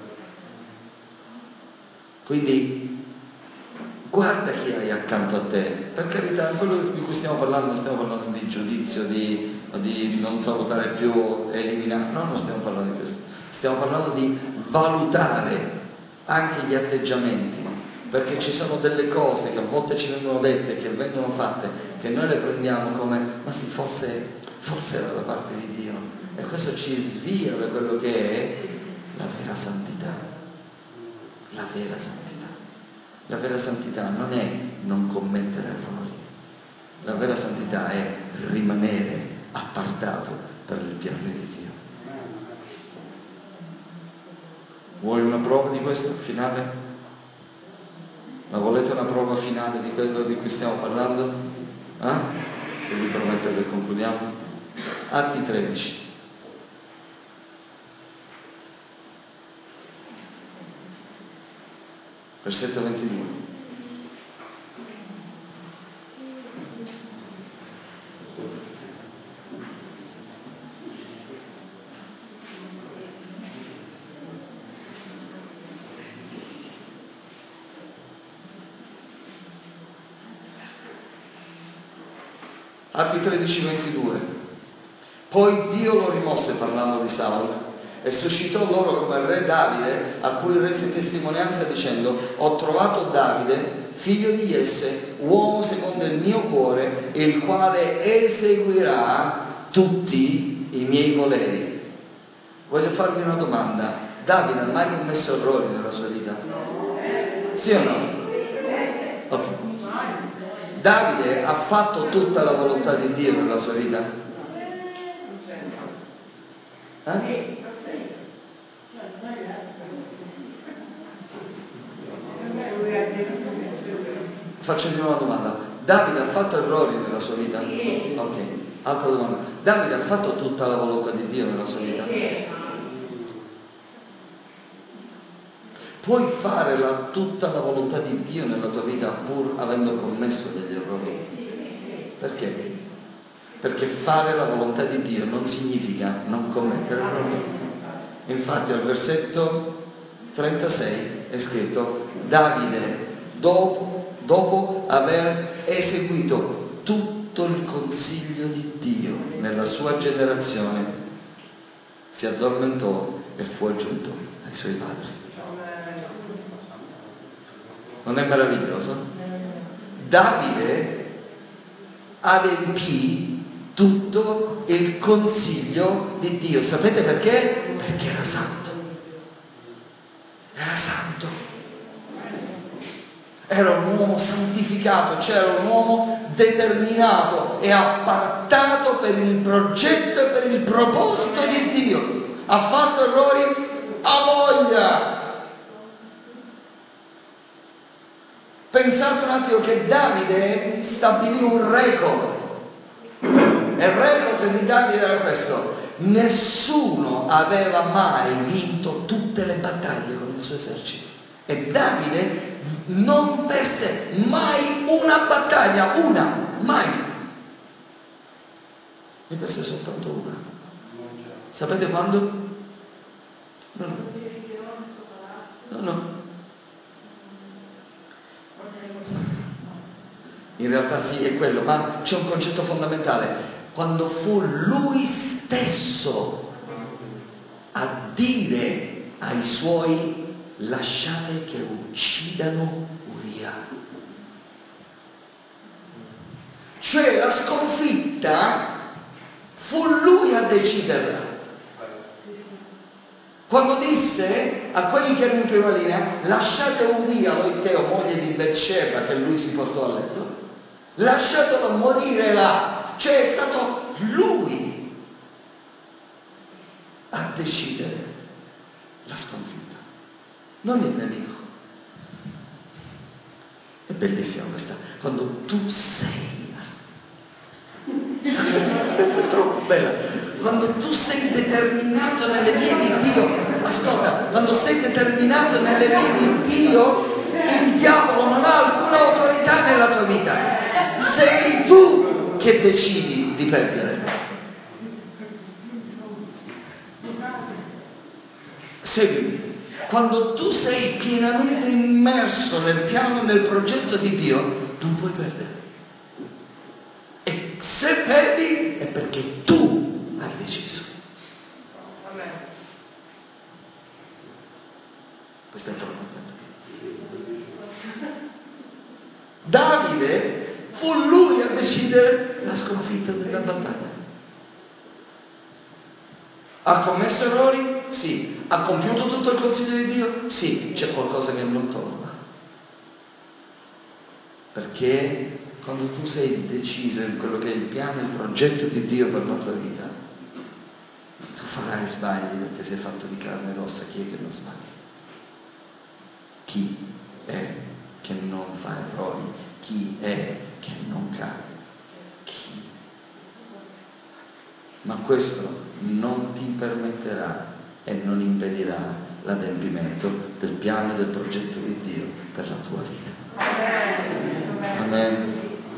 Quindi guarda chi hai accanto a te. Per carità, quello di cui stiamo parlando non stiamo parlando di giudizio, di, di non salutare più, eliminare, no, non stiamo parlando di questo. Stiamo parlando di valutare anche gli atteggiamenti, perché ci sono delle cose che a volte ci vengono dette, che vengono fatte, che noi le prendiamo come: ma sì, forse, forse era da parte di Dio, e questo ci svia da quello che è la vera santità. La vera santità. La vera santità non è non commettere errori, la vera santità è rimanere appartato per il piano di Dio. Vuoi una prova di questo finale? Ma volete una prova finale di quello di cui stiamo parlando? Eh? E vi prometto che concludiamo. Atti tredici. Versetto ventidue. Atti tredici ventidue. Poi Dio lo rimosse, parlando di Saulo, e suscitò loro come re Davide, a cui rese testimonianza dicendo: ho trovato Davide, figlio di Jesse, uomo secondo il mio cuore, il quale eseguirà tutti i miei voleri. Voglio farvi una domanda: Davide ha mai commesso errori nella sua vita? Sì o no? Ok. Davide ha fatto tutta la volontà di Dio nella sua vita? Eh? Faccio di nuovo una domanda: Davide ha fatto errori nella sua vita? Ok. Altra domanda: Davide ha fatto tutta la volontà di Dio nella sua vita? Puoi fare la, tutta la volontà di Dio nella tua vita pur avendo commesso degli errori? Perché? Perché fare la volontà di Dio non significa non commettere errori. Infatti al versetto trentasei è scritto: Davide, dopo, dopo aver eseguito tutto il consiglio di Dio nella sua generazione, si addormentò e fu aggiunto ai suoi padri. Non è meraviglioso? Davide adempì tutto il consiglio di Dio. Sapete perché? Perché era santo. Era santo. Era un uomo santificato, cioè era un uomo determinato e appartato per il progetto e per il proposito di Dio. Ha fatto errori a voglia. Pensate un attimo che Davide stabilì un record. E il record di Davide era questo: nessuno aveva mai vinto tutte le battaglie con il suo esercito. E Davide non perse mai una battaglia, una, mai. Ne perse soltanto una. Sapete quando? No, no. No, no. In realtà sì, è quello, ma c'è un concetto fondamentale. Quando fu lui stesso a dire ai suoi: lasciate che uccidano Uria. Cioè la sconfitta fu lui a deciderla. Quando disse a quelli che erano in prima linea: lasciate Uria, lo Itteo, moglie di Betsheba, che lui si portò a letto, lasciatelo morire là. Cioè è stato lui a decidere la sconfitta, non il nemico. È bellissima questa, quando tu sei, questa, questa è troppo bella, quando tu sei determinato nelle vie di Dio. Ascolta, quando sei determinato nelle vie di Dio, il diavolo non ha alcuna autorità nella tua vita. Sei tu che decidi di perdere. Seguimi. Quando tu sei pienamente immerso nel piano e nel progetto di Dio, non puoi perdere. E se perdi è perché tu hai deciso. Questo è troppo bello. Davide fu lui a decidere la sconfitta della battaglia. Ha commesso errori? Sì. Ha compiuto tutto il consiglio di Dio? Sì. C'è qualcosa che non torna. Perché quando tu sei deciso in quello che è il piano e il progetto di Dio per la tua vita, tu farai sbagli, perché sei fatto di carne ed ossa. Chi è che non sbaglia? Chi è che non fa errori? Chi è che non cade? Chi? Ma questo non ti permetterà e non impedirà l'adempimento del piano e del progetto di Dio per la tua vita. Amen.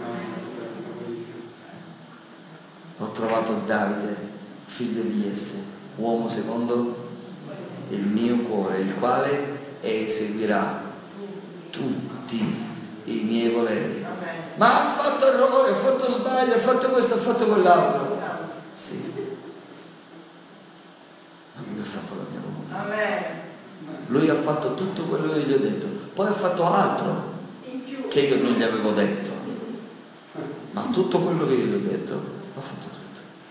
Ho trovato Davide, figlio di Jesse, uomo secondo il mio cuore, il quale eseguirà tutti i miei voleri. Ma ha fatto errore, ha fatto sbaglio, ha fatto questo, ha fatto quell'altro. Sì. Ma lui ha fatto la mia volontà. Lui ha fatto tutto quello che gli ho detto. Poi ha fatto altro che io non gli avevo detto. Ma tutto quello che io gli ho detto, l'ho fatto tutto.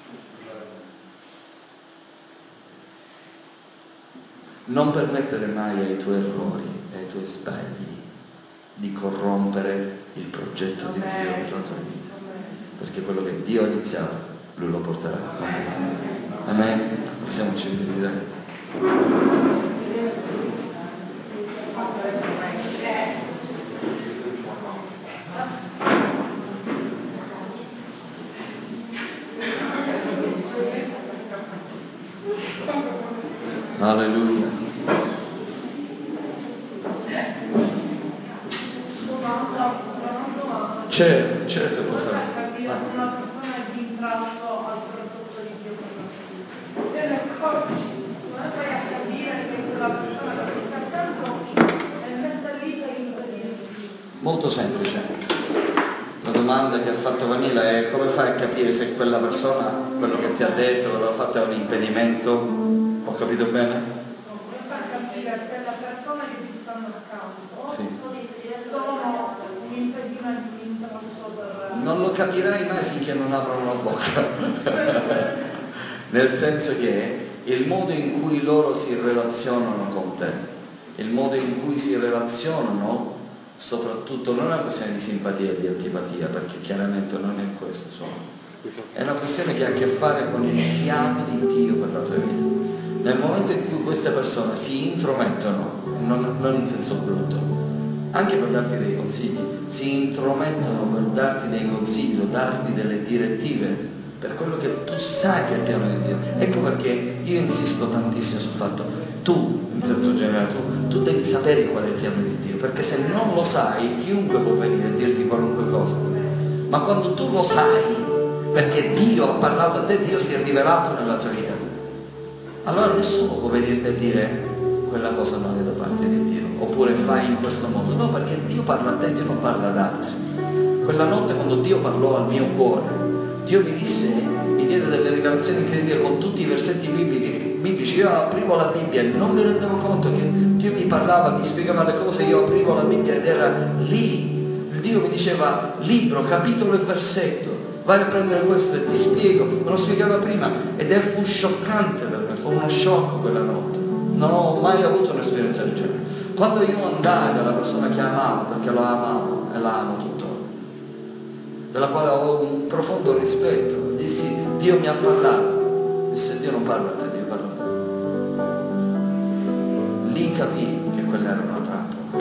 Non permettere mai ai tuoi errori e ai tuoi sbagli di corrompere il progetto di Dio per la tua vita, perché quello che Dio ha iniziato Lui lo porterà a compimento. Amen. Alziamoci in piedi, dai. Alleluia. Certo, certo, può fare. Capire se una persona è di intralcio al prodotto di Dio per te ne accorgi, come fai a capire che quella persona che sta accanto è messa lì per impedire? Molto semplice. La domanda che ha fatto Vanilla è: come fai a capire se quella persona, quello che ti ha detto, quello che ha fatto è un impedimento? Ho capito bene? Come fai a capire se la persona che ti stanno accanto Sì. sono un impedimento? Non lo capirai mai finché non aprono la bocca. Nel senso che il modo in cui loro si relazionano con te, il modo in cui si relazionano, soprattutto non è una questione di simpatia e di antipatia, perché chiaramente non è questo solo. È una questione che ha a che fare con il piano di Dio per la tua vita. Nel momento in cui queste persone si intromettono, non, non in senso brutto, anche per darti dei consigli, si intromettono per darti dei consigli o darti delle direttive per quello che tu sai che è il piano di Dio. Ecco perché io insisto tantissimo sul fatto, tu, in senso generale, tu, tu devi sapere qual è il piano di Dio, perché se non lo sai, chiunque può venire a dirti qualunque cosa. Ma quando tu lo sai, perché Dio ha parlato a te, Dio si è rivelato nella tua vita, allora nessuno può venirti a dire quella cosa non è da parte di Dio, oppure fai in questo modo. No, perché Dio parla a te, Dio non parla ad altri. Quella notte, quando Dio parlò al mio cuore, Dio mi disse, mi diede delle rivelazioni incredibili con tutti i versetti biblici. Io aprivo la Bibbia e non mi rendevo conto che Dio mi parlava, mi spiegava le cose, io aprivo la Bibbia ed era lì. Dio mi diceva libro, capitolo e versetto, vai a prendere questo e ti spiego. Me lo spiegava prima ed è fu scioccante per me, fu uno shock quella notte. Non ho mai avuto un'esperienza del genere. Quando io andai dalla persona che amavo, perché la amavo e la amo tuttora, della quale ho un profondo rispetto, dissi, Dio mi ha parlato. Disse, Dio non parla a te, Dio parla a me. Lì capii che quella era una trappola.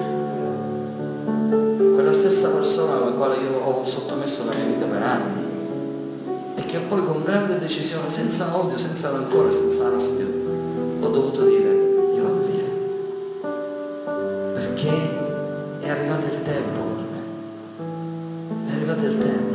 Quella stessa persona alla quale io ho sottomesso la mia vita per anni e che poi con grande decisione, senza odio, senza rancore, senza astio, ho dovuto dire, io vado via, perché è arrivato il tempo per me, è arrivato il tempo.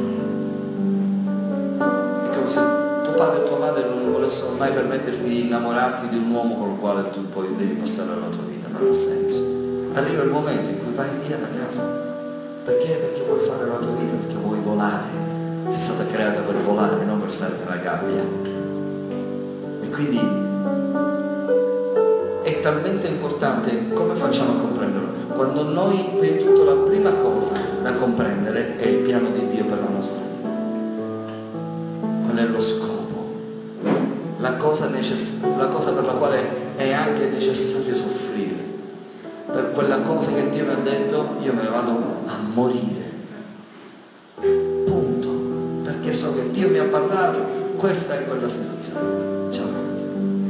È come se tuo padre e tua madre non volessero mai permetterti di innamorarti di un uomo con il quale tu poi devi passare la tua vita, non ha senso. Arriva il momento in cui vai via da casa, perché? Perché vuoi fare la tua vita, perché vuoi volare, sei stata creata per volare, non per stare nella gabbia. E quindi è talmente importante. Come facciamo a comprenderlo? Quando noi, prima di tutto, la prima cosa da comprendere è il piano di Dio per la nostra vita. Qual è lo scopo? La cosa, necess- la cosa per la quale è anche necessario soffrire. Per quella cosa che Dio mi ha detto, io me ne vado a morire. Punto. Perché so che Dio mi ha parlato, questa è quella situazione. Ciao ragazzi.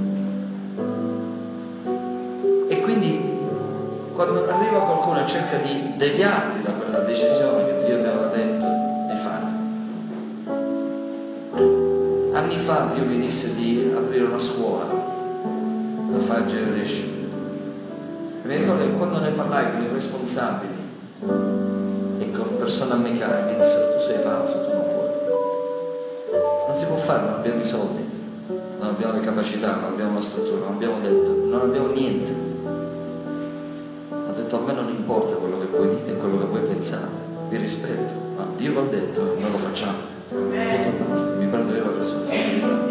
Quando arriva qualcuno e cerca di deviarti da quella decisione che Dio ti aveva detto di fare. Anni fa Dio mi disse di aprire una scuola, la Fire Generation. E mi ricordo che quando ne parlai con i responsabili e con persone a me care, mi dissero, tu sei pazzo, tu non puoi. Non si può fare, non abbiamo i soldi, non abbiamo le capacità, non abbiamo la struttura, non abbiamo detto, non abbiamo niente. A me non importa quello che voi dite e quello che voi pensate, vi rispetto, ma Dio l'ha detto, non lo facciamo. Tutto basta, mi prendo io la responsabilità.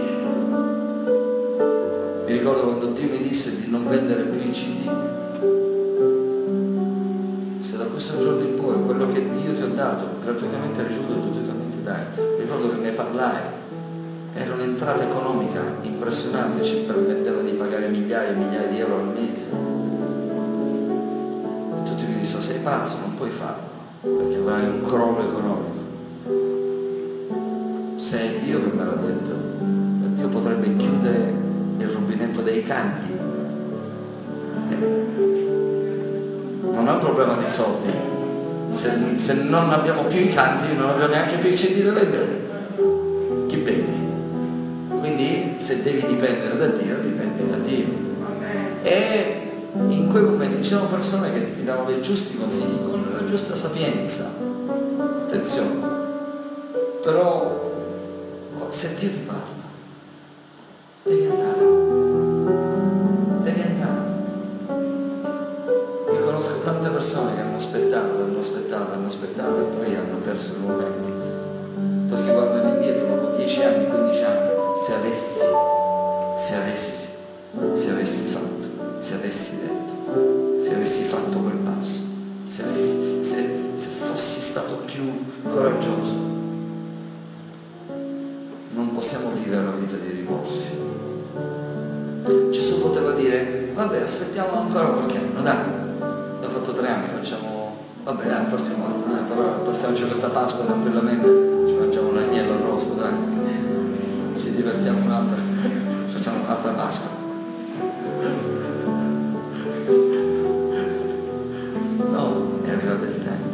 Mi ricordo quando Dio mi disse di non vendere più i C D. Se da questo giorno in poi quello che Dio ti ha dato gratuitamente ricevuto, gratuitamente dai. Ricordo che ne parlai. Era un'entrata economica impressionante, ci permetteva di pagare migliaia e migliaia di euro al mese. E tutti mi dissero: sei pazzo, non puoi farlo, perché avrai un crollo economico. Se è Dio che me l'ha detto, Dio potrebbe chiudere il rubinetto dei canti. Eh. Non è un problema di soldi. Se, se non abbiamo più i canti, non abbiamo neanche più i C D da vendere. Chi vende? Quindi se devi dipendere da Dio, dipendi da Dio. E in quei momenti c'erano persone che ti davano dei giusti consigli con la giusta sapienza. Attenzione. Però se Dio ti parla, devi andare. Devi andare. Io conosco tante persone che hanno aspettato, hanno aspettato, hanno aspettato e poi hanno perso i momenti. Poi si guardano indietro dopo dieci anni, quindici anni. Se avessi, se avessi, se avessi fatto, se avessi detto, se avessi fatto quel passo, se, avessi, se, se fossi stato più coraggioso. Non possiamo vivere una vita di rimorsi. Gesù poteva dire: vabbè, aspettiamo ancora qualche anno, dai, abbiamo fatto tre anni, facciamo, vabbè, dai, il prossimo anno, dai, però passiamoci questa Pasqua tranquillamente, ci mangiamo un agnello arrosto, dai. Ci divertiamo un'altra, facciamo un'altra Pasqua. No, è arrivato il tempo.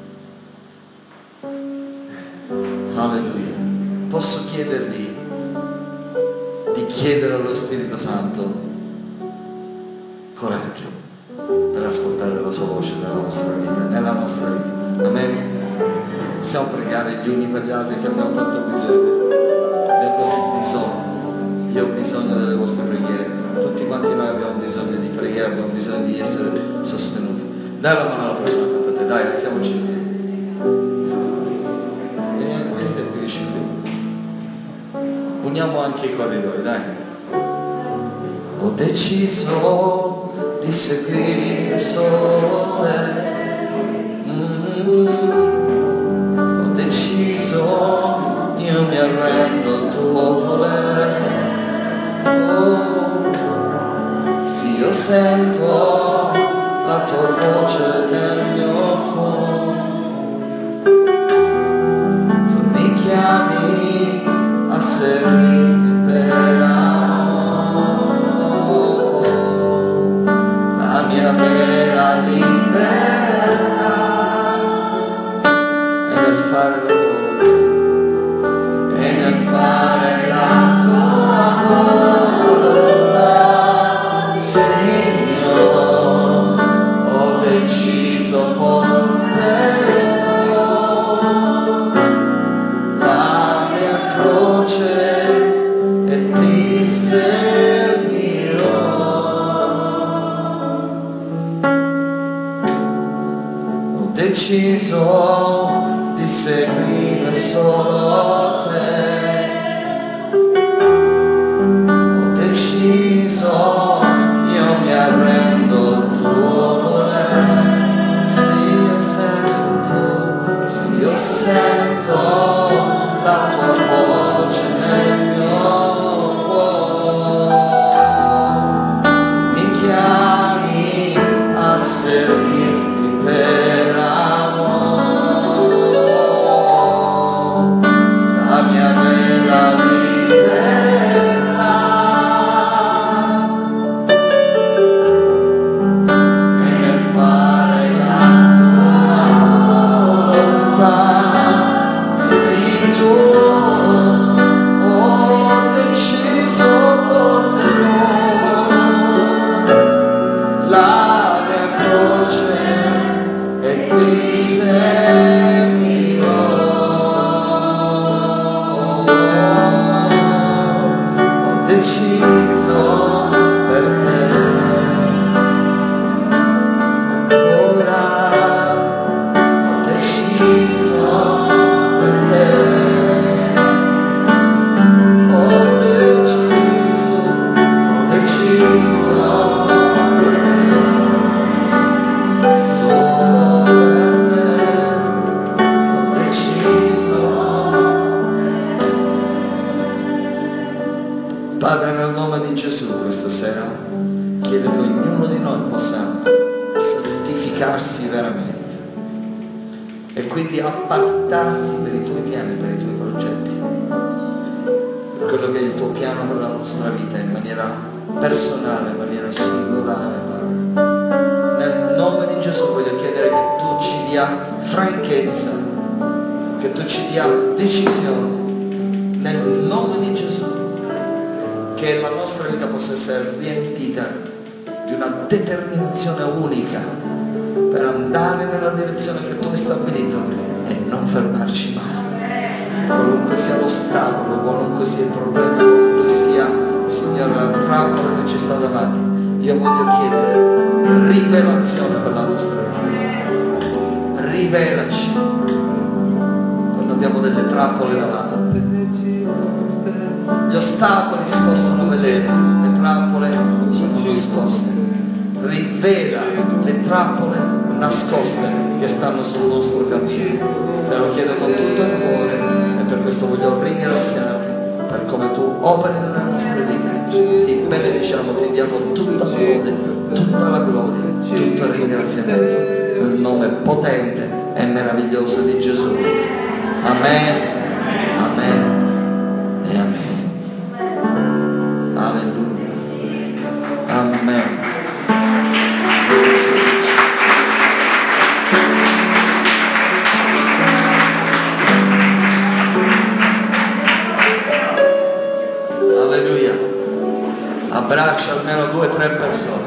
Alleluia. Posso chiedervi di chiedere allo Spirito Santo coraggio per ascoltare la sua voce nella nostra vita, nella nostra vita. Amen. Possiamo pregare gli uni per gli altri, che abbiamo tanto bisogno. Abbiamo bisogno. Io ho bisogno delle vostre preghiere. Tutti quanti noi abbiamo bisogno di preghiere, abbiamo bisogno di essere sostenuti. Dai la mano alla persona accanto a te, dai, alziamoci. Venite, venite qui vicino. Uniamo anche i corridoi, dai. Ho deciso di seguire solo te. Mm-hmm. Ho deciso. Io mi arrendo al tuo volere. Oh, sì, io sento la tua voce nel mio cuore. Tu mi chiami a servirti per amore. La mia vera libertà è nel fare la tua nel fare la tua volontà, Signore, ho deciso per te, la mia croce e ti seguirò. Ho deciso di seguire solo te. Io mi arrendo al tuo volere. Sì, io sento, sì, io sento la tua voce nel mio cuore. Tu mi chiami a servirti per amore. La mia vera libertà fare la tua volontà, sì. questa sera chiedo che ognuno di noi possa santificarsi veramente e quindi appartarsi per i tuoi piani, per i tuoi progetti, per quello che è il tuo piano per la nostra vita in maniera personale, in maniera singolare, Padre. Nel nome di Gesù voglio chiedere che tu ci dia franchezza, che tu ci dia decisione, nel nome di Gesù, che la nostra vita possa essere riempita di una determinazione unica per andare nella direzione che tu hai stabilito e non fermarci mai. Qualunque sia l'ostacolo, qualunque sia il problema, qualunque sia, Signore, la trappola che ci sta davanti, io voglio chiedere rivelazione per la nostra vita. Rivelaci quando abbiamo delle trappole davanti. Gli ostacoli si possono vedere, le trappole sono nascoste. Rivela le trappole nascoste che stanno sul nostro cammino. Te lo chiedo con tutto il cuore e per questo voglio ringraziarti per come tu operi nelle nostre vite. Ti benediciamo, ti diamo tutta la lode, tutta la gloria, tutto il ringraziamento nel nome potente e meraviglioso di Gesù. Amen, amen e amen. Alleluia. Amen. Alleluia. Abbraccia almeno due o tre persone.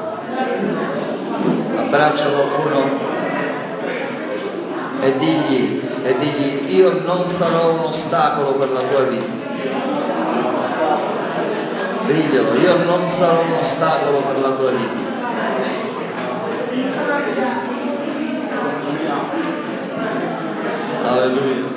Abbraccia qualcuno e digli, e digli: io non sarò un ostacolo per la tua vita. Diglielo: io non sarò un ostacolo per la tua vita. Alleluia.